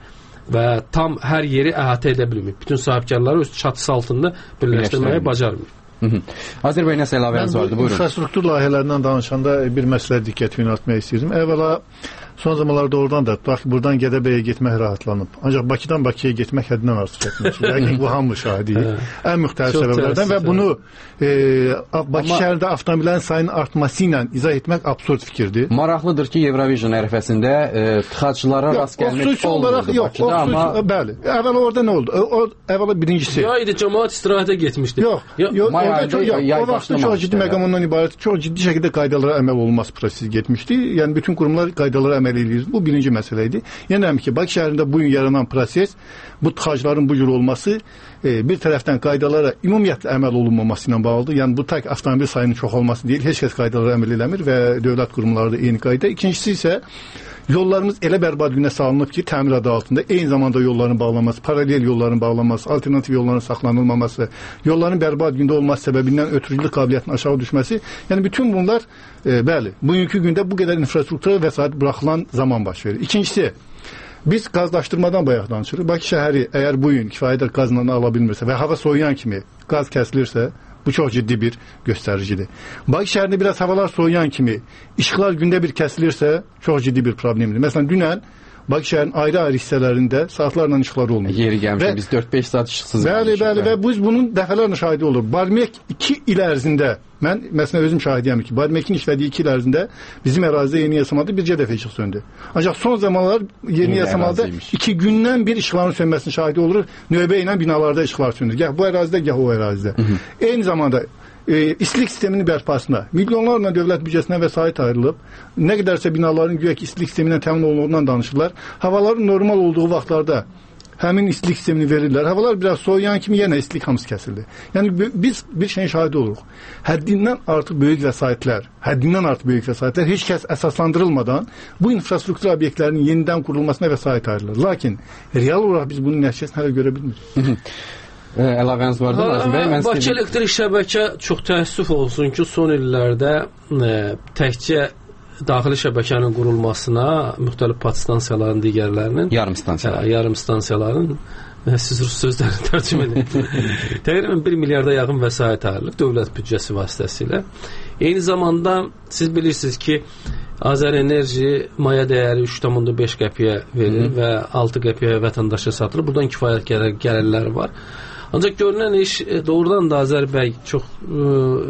və tam hər yeri əhatə edə bilmir. Bütün sahibkarları öz çatısı altında birləşdirməyi bacarmır. Azər bəy, nəsə əlavəniz vardı? Buyurun. İnfrastruktur layihələrindən danışanda bir məsələ diqqətini yönəltmək istəyirəm. Əvvəla son zamanlarda oradan da bax buradan Gədəbəyə getmək rahatlanıb. Ancaq Bakıdan Bakıya getmək həddindən artıq çətinləşir. Yəqin bu hamı şahidi. Ən müxtəlif səbəblərdən və bunu e, Bakı Amma, şəhərində avtomobillərin sayının artması ilə izah etmək absurd fikirdir. Maraqlıdır ki, Eurovision ərəfəsində e, tıxaclara rast gəlmək olmadı Bakıda, amma bəli. Əvvəla orada nə oldu? O əvvəla birincisi. Ya idi cəmaət istirahətə getmişdi. Yox, yox, orada çox yox. O vaxtda çox ciddi məqamından ibarət, çox ciddi şəkildə qaydalara əməl olunması prosesi getmişdi. Yəni bütün qurumlar qaydalara əməl edir. Bu birinci məsələ idi. Yəni ki, Bakı şəhərində bu gün yaranan proses, bu tıxacların bu cür olması e, bir tərəfdən qaydalara ümumiyyətlə əməl olunmaması ilə bağlıdır. Yəni bu tək avtomobil sayının çox olması deyil. Heç kəs qaydalara əməl eləmir və dövlət qurumları da eyni qayda. İkincisi isə yollarımız elə bərbad günə salınıb ki, təmir adı altında eyni zamanda yolların bağlanması, paralel yolların bağlanması, alternativ yolların saxlanılmaması, yolların bərbad gündə olması səbəbindən ötürücülük qabiliyyətinin aşağı düşməsi, yəni bütün bunlar e, bəli, bugünkü gündə bu qədər infrastruktura vəsait buraxılan zaman baş verir. İkincisi, biz qazlaşdırmadan bayaq danışırıq. Bakı şəhəri əgər bu gün kifayət qazla ala bilmirsə və hava soyuyan kimi qaz kəsilirsə, bu çox ciddi bir göstəricidir. Bakı şəhərində biraz havalar soyuyan kimi işıqlar gündə bir kəsilirsə, çox ciddi bir problemdir. Məsələn, dünən Bakı şəhərin ayrı-ayrı hissələrində saatlarla işıqlar olmuyor. Yeri gəlmişdi, biz dörd-beş saat işıqsız qalmışıq. Bəli, bəli və biz bunun dəfələrlə şahidi olur. Barmek iki il ərzində, mən məsələn özüm şahidiyəm ki, Barmekin işlədiyi iki il ərzində bizim ərazidə Yeni Yasamalda bircə dəfə işıq söndü. Ancaq son zamanlar Yeni Yasamalda iki gündən bir işıqların sönməsinin şahidi oluruq. Növbə ilə binalarda işıqlar söndür. Gəh bu ərazidə, gəh o ərazidə. Hı -hı. Eyni zamanda E, istilik sisteminin bərpasına milyonlarla dövlət büdcəsindən vəsait ayrılıb, nə qədərsə binaların güya ki istilik sistemi ilə təmin olunduğundan danışırlar. Havaların normal olduğu vaxtlarda həmin istilik sistemini verirlər. Havalar biraz soğuyan kimi yenə istilik hamısı kəsildi. Yəni biz bir şeyin şahidi oluruq. Həddindən artıq böyük vəsaitlər, həddindən artıq böyük vəsaitlər heç kəs əsaslandırılmadan bu infrastruktur obyektlərinin yenidən qurulmasına vəsait ayrılır. Lakin real olaraq biz bunun nəticəsini hələ görə bilmirik. Əlavəniz var da Nazım bəy? Bakı istəyim... elektrik şəbəkə çox təəssüf olsun ki, son illərdə e, təkcə daxili şəbəkənin qurulmasına müxtəlif podstansiyaların digərlərinin yarım stansiyalar, yarım stansiyaların siz rus sözlərini tərcümə edin. Təqribən bir milyarda yaxın vəsait ayrılıb dövlət büdcəsi vasitəsilə. Eyni zamanda siz bilirsiniz ki, Azərenerji maya dəyəri üç tam beş qəpiyə verir Hı. və altı qəpiyə vətəndaşa satılır. Buradan kifayət gəlirləri var. Ancaq görünən iş doğrudan da Azər bəy çox ə,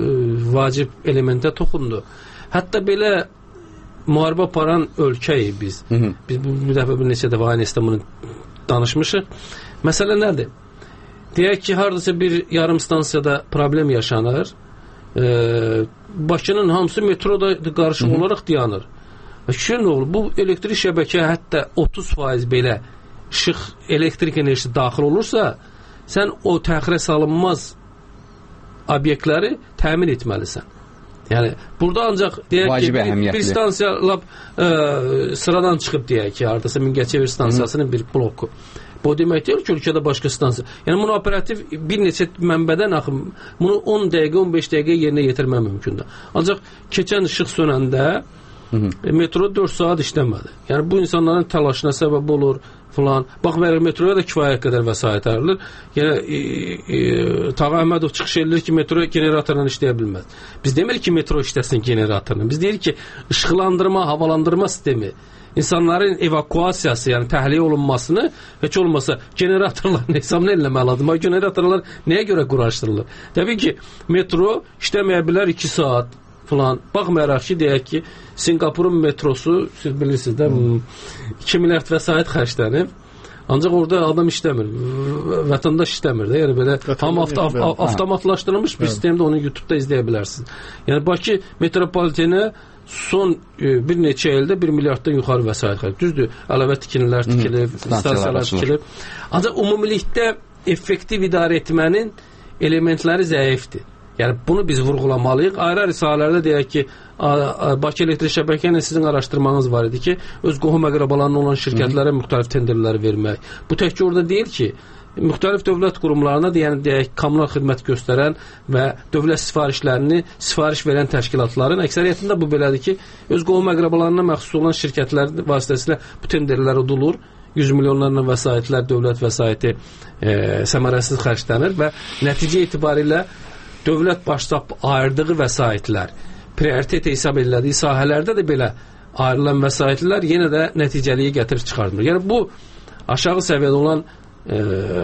vacib elementə toxundu. Hətta belə müharibə aparan ölkəyik biz. Hı -hı. Biz bu bir dəfə bir neçə dəfə aynı bunu danışmışıq. Məsələ nədir? Deyək ki, hardasa bir yarım stansiyada problem yaşanır. Ee, Bakının hamısı metroda qarışıq Hı -hı. olaraq dayanır. Ki nə olur? Bu elektrik şəbəkəyə hətta otuz faiz belə işıq, elektrik enerjisi daxil olursa, sən o təxirə salınmaz obyektləri təmin etməlisən. Yəni burada ancaq deyək Vacib ki, bir, bir stansiya lap ə, sıradan çıxıb deyək ki, hardasa Mingəçevir stansiyasının Hı. bir bloku. Bu demək deyil ki, ölkədə başqa stansiya. Yəni bunu operativ bir neçə mənbədən axım, bunu on dəqiqə, on beş dəqiqə yerinə yetirmək mümkündür. Ancaq keçən işıq sönəndə Hı -hı. metro dörd saat işləmədi. Yəni bu insanların təlaşına səbəb olur falan. Baxmayaraq metroya da kifayət qədər vəsait ayrılır. Yəni e, e, Tağı Əhmədov çıxış edir ki, metro generatorla işləyə bilməz. Biz demirik ki, metro işləsin generatorla. Biz deyirik ki, işıqlandırma, havalandırma sistemi, insanların evakuasiyası, yəni təxliyə olunmasını heç olmasa generatorların hesabını eləməlidir. Bu generatorlar nəyə görə quraşdırılır? Təbii ki, metro işləməyə bilər iki saat falan. Baxmayaraq ki, deyək ki, Singapurun metrosu, siz bilirsiniz də, iki milyard vəsait xərclənib. Ancaq orada adam işləmir. Vətəndaş işləmir də. Yəni belə tam avto, avtomatlaşdırılmış bir sistemdə onu YouTube-da izləyə bilərsiniz. Yəni Bakı metropoliteni son e, bir neçə ildə bir milyarddan yuxarı vəsait xərclənib. Düzdür, əlavə tikililər tikilib, stansiyalar tikilib. Ancaq ümumilikdə effektiv idarə etmənin elementləri zəifdir. Yəni bunu biz vurğulamalıyıq. Ayrı-ayrı sahələrdə deyək ki, Bakı elektrik şəbəkə ilə sizin araşdırmanız var idi ki, öz qohum əqrabalarının olan şirkətlərə Hı -hı. müxtəlif tenderləri vermək. Bu təkcə orada deyil ki, müxtəlif dövlət qurumlarına, yəni deyək, kommunal xidmət göstərən və dövlət sifarişlərini sifariş verən təşkilatların əksəriyyətində bu belədir ki, öz qohum əqrabalarına məxsus olan şirkətlərin vasitəsilə bu tenderlər udulur. yüz milyonlarla vəsaitlər, dövlət vəsaiti e, səmərəsiz xərclənir və nəticə itibarilə dövlət başlayıb ayırdığı vəsaitlər, prioritet hesab edildiyi sahələrdə də belə ayrılan vəsaitlər yenə də nəticəliyə gətirib çıxardır. Yəni bu aşağı səviyyədə olan e,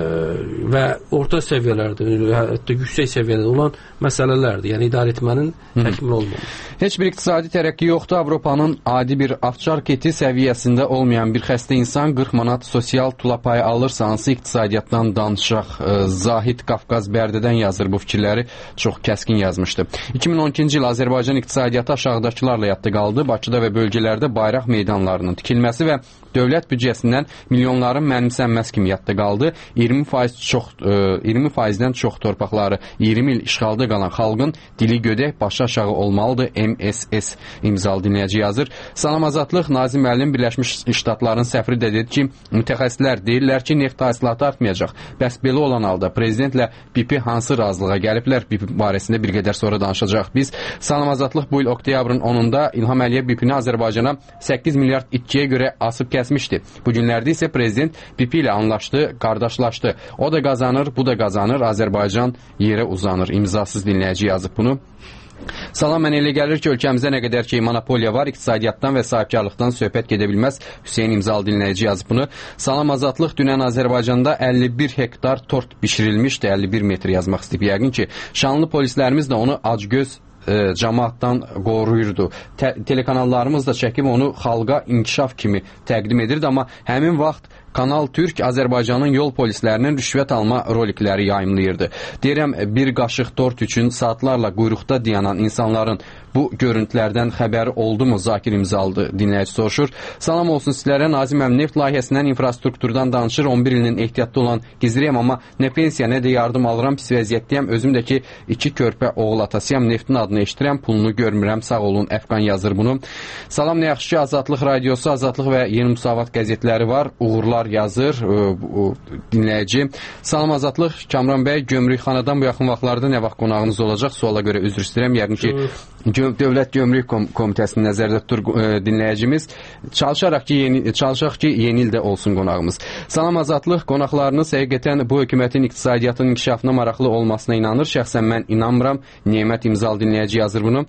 və orta səviyyələrdə, hətta yüksək səviyyədə olan məsələlərdir. Yəni idarə etmənin təkmil olmaması. Heç bir iqtisadi tərəqqi yoxdur. Avropanın adi bir afçar keti səviyyəsində olmayan bir xəstə insan qırx manat sosial tula payı alırsa, hansı iqtisadiyyatdan danışaq? Zahid Qafqaz Bərdədən yazır bu fikirləri, çox kəskin yazmışdı. iki min on ikinci il Azərbaycan iqtisadiyyatı aşağıdakılarla yadda qaldı. Bakıda və bölgələrdə bayraq meydanlarının tikilməsi və dövlət büdcəsindən milyonların mənimsənməz kimi yadda qaldı. iyirmi faiz çox iyirmi faizdən çox torpaqları iyirmi il işğalda qalan xalqın dili gödək, başı aşağı olmalıdır. M S S imzalı dinləyici yazır. Salam Azadlıq, Nazim müəllim Birləşmiş Ştatların səfiri də dedi ki, mütəxəssislər deyirlər ki, neft hasilatı artmayacaq. Bəs belə olan halda prezidentlə B P hansı razılığa gəliblər? B P barəsində bir qədər sonra danışacaq biz. Salam Azadlıq, bu il oktyabrın onunda İlham Əliyev B P-ni Azərbaycana səkkiz milyard itkiyə görə asıb kəsmişdi. Bu günlərdə isə prezident B P ilə anlaşdı, qardaşlaşdı. O da qazanır, bu da qazanır. Azərbaycan yerə uzanır. İmzasız dinləyici yazıb bunu. Salam, mən elə gəlir ki, ölkəmizdə nə qədər ki monopoliya var, iqtisadiyyatdan və sahibkarlıqdan söhbət gedə bilməz. Hüseyin imzalı dinləyici yazıb bunu. Salam Azadlıq, dünən Azərbaycanda əlli bir hektar tort bişirilmişdi, əlli bir metr yazmaq istəyib. Yəqin ki, şanlı polislərimiz də onu acgöz e, cəmaatdan qoruyurdu. Te telekanallarımız da çəkib onu xalqa inkişaf kimi təqdim edirdi, amma həmin vaxt Kanal Türk Azərbaycanın yol polislərinin rüşvət alma rolikləri yayımlayırdı. Deyirəm, bir qaşıq tort üçün saatlarla quyruqda dayanan insanların bu görüntülərdən xəbəri oldu mu? Zakir imzalıdır, dinləyici soruşur. Salam olsun sizlərə. Nazim müəllim, neft layihəsindən, infrastrukturdan danışır. on bir ilinin ehtiyatlı olan gizliyəm, amma nə pensiya, nə də yardım alıram, pis vəziyyətdəyəm. Özüm də ki, iki körpə oğul atasıyam. Neftin adını eşitirəm, pulunu görmürəm. Sağ olun, Əfqan yazır bunu. Salam, nə yaxşı ki, Azadlıq radiosu, Azadlıq və Yeni Müsavat qəzetləri var. Uğurlar yazır o, o, dinləyici. Salam Azadlıq, Kamran bəy, Gömrükxanadan bu yaxın vaxtlarda nə vaxt qonağınız olacaq? Suala görə üzr istəyirəm. Yəqin ki, Dövlət Gömrük Komitəsini nəzərdə tutur e, dinləyicimiz. Çalışaraq ki, yeni, çalışaq ki, yeni ildə olsun qonağımız. Salam Azadlıq, qonaqlarınız həqiqətən bu hökumətin iqtisadiyyatın inkişafına maraqlı olmasına inanır. Şəxsən mən inanmıram. Nemət imzalı dinləyici yazır bunu.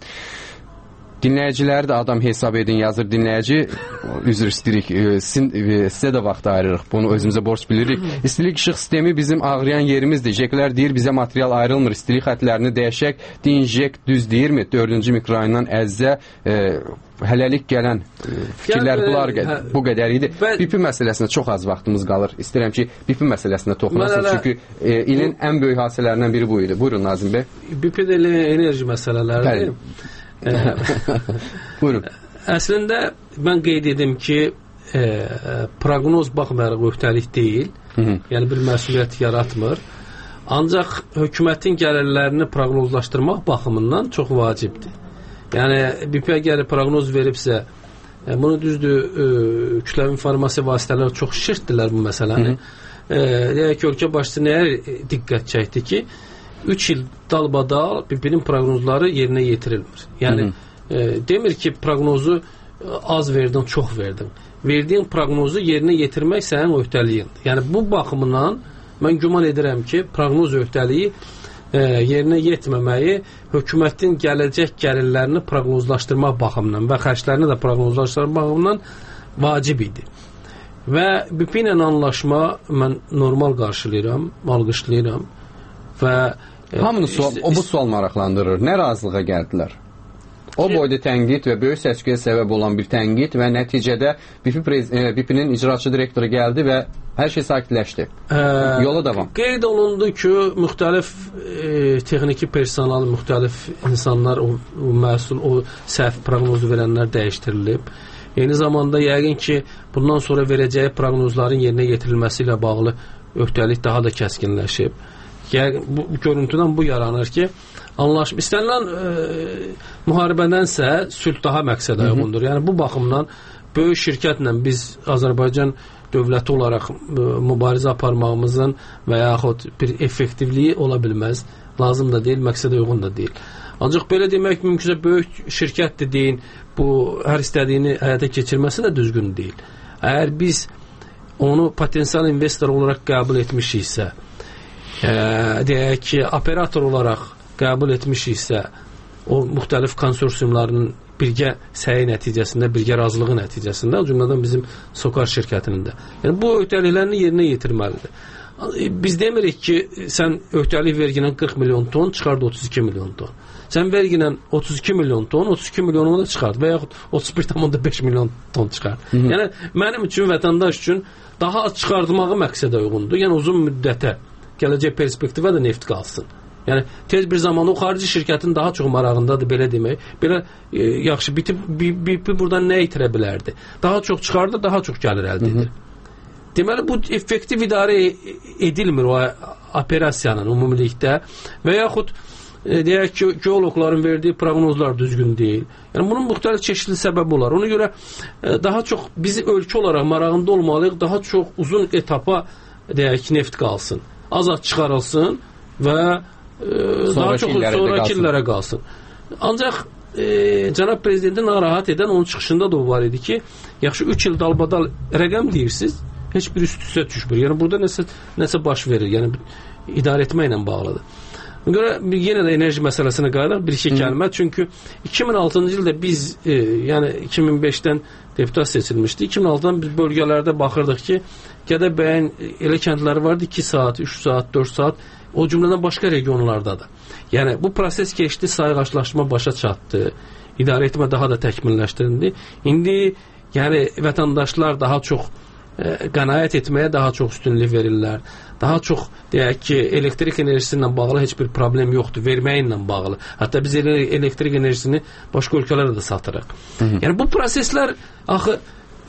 Dinləyiciləri də adam hesab edin yazır dinləyici. Üzr istəyirik. Sizin, sizə də vaxt ayırırıq. Bunu özümüzə borc bilirik. İstilik işıq sistemi bizim ağrıyan yerimizdir. Jeklər deyir, bizə material ayrılmır. İstilik xətlərini dəyişək. Deyin, jek düz deyirmi? dördüncü mikrorayondan əzzə e, hələlik gələn e, fikirlər bunlar hə, bu qədər idi. B P məsələsində çox az vaxtımız qalır. İstəyirəm ki, B P məsələsində toxunasınız. Çünki e, ilin ən böyük hadisələrindən biri bu idi. Buyurun Nazim bəy. B P-də enerji məsələlərdir. Buyurun. Əslində mən qeyd edim ki, e, proqnoz baxmayaraq öhdəlik deyil. Hı -hı. Yəni bir məsuliyyət yaratmır. Ancaq hökumətin gəlirlərini proqnozlaşdırmaq baxımından çox vacibdir. Yəni B P əgər proqnoz veribsə, e, bunu düzdür, e, kütləvi informasiya vasitələri çox şirtdilər bu məsələni. Deyək ki, ölkə başçısı nəyə diqqət çəkdi ki, üç il dalbadal B P-nin proqnozları yerinə yetirilmir. Yəni Hı -hı. e, demir ki, proqnozu az verdin, çox verdin. Verdiyin proqnozu yerinə yetirmək sənin öhdəliyindir. Yəni bu baxımdan mən güman edirəm ki, proqnoz öhdəliyi e, yerinə yetməməyi hökumətin gələcək gəlirlərini proqnozlaşdırmaq baxımından və xərclərini də proqnozlaşdırmaq baxımından vacib idi. Və B P ilə anlaşma mən normal qarşılayıram, alqışlayıram və hamını sual, o bu sual maraqlandırır. Nə razılığa gəldilər? O boyda tənqid və böyük səs-küyə səbəb olan bir tənqid və nəticədə B P-nin icraçı direktoru gəldi və hər şey sakitləşdi. Ə, Yola davam. Qeyd olundu ki, müxtəlif e, texniki personal, müxtəlif insanlar, o, o məsul, o səhv proqnozu verənlər dəyişdirilib. Eyni zamanda yəqin ki, bundan sonra verəcəyi proqnozların yerinə yetirilməsi ilə bağlı öhdəlik daha da kəskinləşib. Yəni, bu, bu görüntüdən bu yaranır ki, anlaşma istənilən e, müharibədənsə sülh daha məqsədə uyğundur. Yəni bu baxımdan böyük şirkətlə biz Azərbaycan dövləti olaraq e, mübarizə aparmağımızın və yaxud bir effektivliyi ola bilməz. Lazım da deyil, məqsədə uyğun da deyil. Ancaq belə demək mümkünsə böyük şirkətdir deyin, bu hər istədiyini həyata keçirməsi də düzgün deyil. Əgər biz onu potensial investor olaraq qəbul etmişiksə, e, deyək ki, operator olaraq qəbul etmişiksə, o müxtəlif konsorsiumların birgə səyi nəticəsində, birgə razılığı nəticəsində, o cümlədən bizim SOCAR şirkətinin də. Yəni, bu öhdəliklərini yerinə yetirməlidir. Biz demirik ki, sən öhdəlik verginən qırx milyon ton, çıxardı otuz iki milyon ton. Sən verginən otuz iki milyon ton, otuz iki milyonunu da çıxardı və yaxud otuz bir tam beş milyon ton çıxardı. Hı -hı. Yəni, mənim üçün, vətəndaş üçün daha az çıxardılmağı məqsədə uyğundur. Yəni, uzun müddətə, gələcək perspektivə də neft qalsın. Yəni, tez bir zamanda o xarici şirkətin daha çox marağındadır, belə demək. Belə e, yaxşı, B P buradan nə itirə bilərdi? Daha çox çıxardı, daha çox gəlir əldə edir. Hı -hı. Deməli, bu effektiv idarə edilmir o operasiyanın ümumilikdə və yaxud e, deyək ki, geoloqların verdiyi proqnozlar düzgün deyil. Yəni, bunun müxtəlif çeşitli səbəbi olar. Ona görə e, daha çox bizi ölkə olaraq marağında olmalıyıq, daha çox uzun etapa deyək ki, neft qalsın. Az-az çıxarılsın və e, daha çox sonraki illərə qalsın. Ancaq e, cənab prezidentin narahat edən onun çıxışında da o var idi ki, yaxşı üç il dalbadal rəqəm deyirsiniz, heç bir üst-üstə düşmür. Yəni, burada nəsə, nəsə baş verir. Yəni, idarə etməklə bağlıdır. Buna görə yenə də enerji məsələsinə qayıdaq bir-iki kəlmə. Çünki iki min altıncı ildə biz, e, yəni iki min beşdən deputat seçilmişdi. iki min altıdan biz bölgələrdə baxırdıq ki, Gədəbəyin elə kəndləri vardı iki saat, üç saat, dörd saat, o cümlədən başqa regionlarda da. Yəni, bu proses keçdi, sayğaçlaşma başa çatdı, idarə etmə daha da təkmilləşdirildi. İndi, yəni, vətəndaşlar daha çox qənaət etməyə daha çox üstünlük verirlər. Daha çox, deyək ki, elektrik enerjisi ilə bağlı heç bir problem yoxdur, verməyi ilə bağlı. Hətta biz elektrik enerjisini başqa ölkələrə də satırıq. Hı -hı. Yəni, bu proseslər axı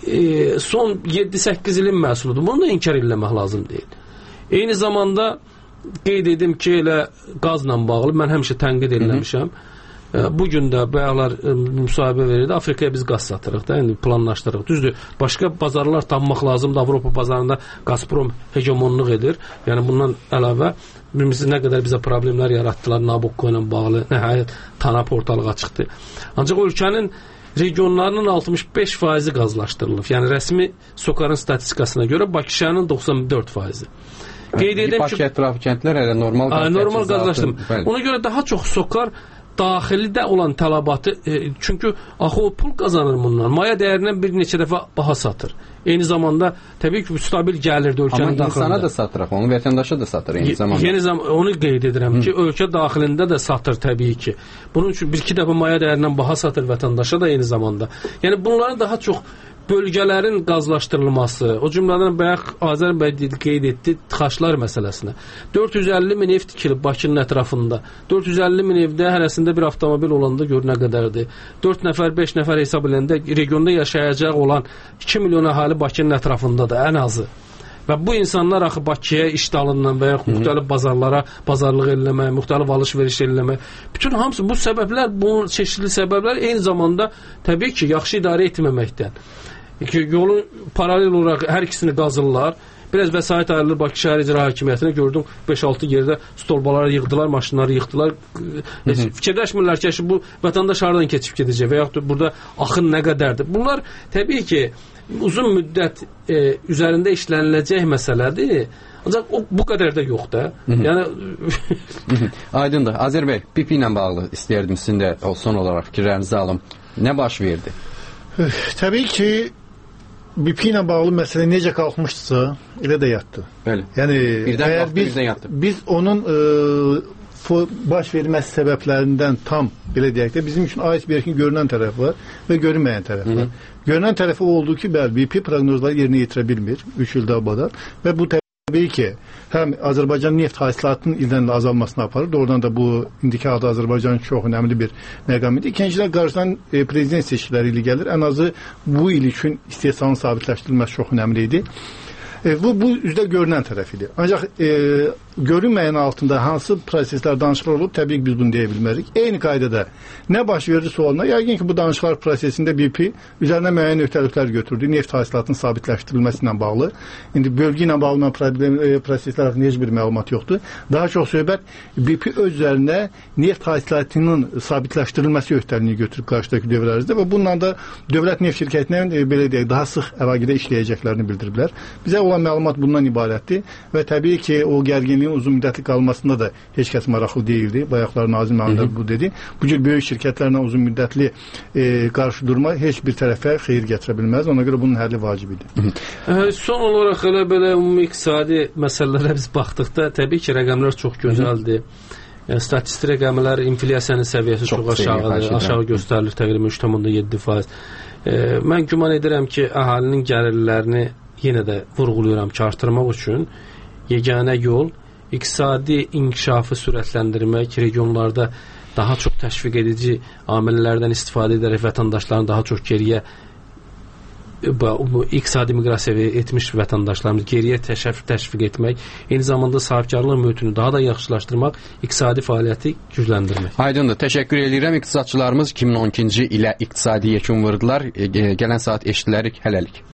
e, son yeddi səkkiz ilin məhsuludur. Bunu da inkar eləmək lazım deyil. Eyni zamanda qeyd edim ki, elə qazla bağlı mən həmişə tənqid eləmişəm. Bugün də bayaqlar müsahibə verirdi. Afrikaya biz qaz satırıq da, indi planlaşdırırıq. Düzdür, başqa bazarlar tapmaq lazımdır. Avropa bazarında Gazprom hegemonluq edir. Yəni bundan əlavə bilmirsiniz nə qədər bizə problemlər yaratdılar Nabucco ilə bağlı. Nəhayət TANAP ortalığa çıxdı. Ancaq ölkənin regionlarının altmış beş faizi qazlaşdırılıb. Yəni rəsmi SOCAR-ın statistikasına görə Bakı şəhərinin doxsan dörd faizi. Qeyd edim ki, Bakı ətrafı kəndlər elə normal qaz normal qazlaşdırılıb. Ona görə daha çox SOCAR daxilidə olan tələbatı, e, çünki axı o pul qazanır bundan. Maya dəyərindən bir neçə dəfə baha satır. Eyni zamanda təbii ki, bu stabil gəlirdi ölkənin daxilində. Amma insana da satırıq, onu vətəndaşa da satır eyni zamanda. Yeni zaman onu qeyd edirəm Hı. ki, ölkə daxilində də satır təbii ki. Bunun üçün bir-iki dəfə maya dəyərindən baha satır vətəndaşa da eyni zamanda. Yəni bunların daha çox bölgələrin qazlaşdırılması, o cümlədən bayaq Azər bəy qeyd etdi tıxaçlar məsələsinə. dörd yüz əlli min ev tikilib Bakının ətrafında. dörd yüz əlli min evdə hərəsində bir avtomobil olanda gör nə qədərdir. dörd nəfər, beş nəfər hesab edəndə regionda yaşayacaq olan iki milyon əhali Bakının ətrafındadır ən azı. Və bu insanlar axı Bakıya iş dalından və yaxud müxtəlif bazarlara bazarlıq eləmək, müxtəlif alış-veriş eləmək. Bütün hamısı bu səbəblər, bu çeşitli səbəblər eyni zamanda təbii ki, yaxşı idarə etməməkdən. Yolun paralel olaraq hər ikisini qazırlar. Biraz vəsait ayrılır Bakı şəhər icra hakimiyyətinə, gördüm beş altı yerdə stolbaları yığdılar, maşınları yığdılar. Fikirləşmirlər ki, bu vətəndaş haradan keçib gedəcək və yaxud burada axın nə qədərdir. Bunlar təbii ki, uzun müddət e, üzərində işləniləcək məsələdir. Ancaq o, bu qədər də yox da. Yəni Aydındır. Azər bəy, B P ilə bağlı istəyərdim sizin də son olaraq fikirlərinizi alım. Nə baş verdi? Təbii ki, B P ilə bağlı məsələ necə qalxmışsa, elə də yatdı. Bəli. Yəni, birdən əgər qalxdı, biz, birdən yatdı. Biz onun e, baş verməsi səbəblərindən tam, belə deyək də, bizim üçün icebergin görünən tərəfi var və görünməyən tərəfi var. Görünən tərəfi oldu ki, bəli, B P proqnozları yerinə yetirə bilmir, üç ildə abadar və bu təbii ki, həm Azərbaycan neft hasilatının ildən də azalmasına aparır. Doğrudan da bu indiki halda Azərbaycan çox önəmli bir məqam idi. İkincilər qarşıdan e, prezident seçkiləri ilə gəlir. Ən azı bu il üçün istehsalın sabitləşdirilməsi çox önəmli idi. E, bu, bu üzdə görünən tərəf idi. Ancaq e, görünməyən altında hansı proseslər danışıqlar olub, təbii ki, biz bunu deyə bilmərik. Eyni qaydada nə baş verir sualına, yəqin ki, bu danışıqlar prosesində B P üzərinə müəyyən öhdəliklər götürdü, neft hasilatının sabitləşdirilməsi ilə bağlı. İndi bölgə ilə bağlı problem, e, proseslər haqqında heç bir məlumat yoxdur. Daha çox söhbət B P öz üzərinə neft hasilatının sabitləşdirilməsi öhdəliyini götürüb qarşıdakı dövrlərimizdə və bununla da dövlət neft şirkətinə e, belə deyək, daha sıx əlaqədə işləyəcəklərini bildiriblər. Bizə olan məlumat bundan ibarətdir və təbii ki, o gərginliyin uzun müddətli qalmasında da heç kəs maraqlı deyildi. Bayaqlar Nazim müəllim bu dedi. Bu cür böyük şirkətlərlə uzun müddətli e, qarşı durma heç bir tərəfə xeyir gətirə bilməz. Ona görə bunun həlli vacib idi. Son olaraq elə belə ümumi iqtisadi məsələlərə biz baxdıqda təbii ki, rəqəmlər çox gözəldir. Yəni, statistik rəqəmlər, inflyasiyanın səviyyəsi çox, çox aşağıdır, aşağı göstərilir, təqribən üç tam yeddi faiz. E, mən güman edirəm ki, əhalinin gəlirlərini yenə də vurğuluyorum ki, artırmaq üçün yeganə yol iqtisadi inkişafı sürətləndirmək, regionlarda daha çox təşviq edici amillərdən istifadə edərək vətəndaşların daha çox geriyə bu iqtisadi miqrasiya etmiş vətəndaşlarımız geriyə təşəvvür təşviq etmək, eyni zamanda sahibkarlıq mühitini daha da yaxşılaşdırmaq, iqtisadi fəaliyyəti gücləndirmək. Aydındır. Təşəkkür edirəm. İqtisadçılarımız iki min on ikinci ilə iqtisadi yekun vurdular. Gələn saat eşidilərik. Hələlik.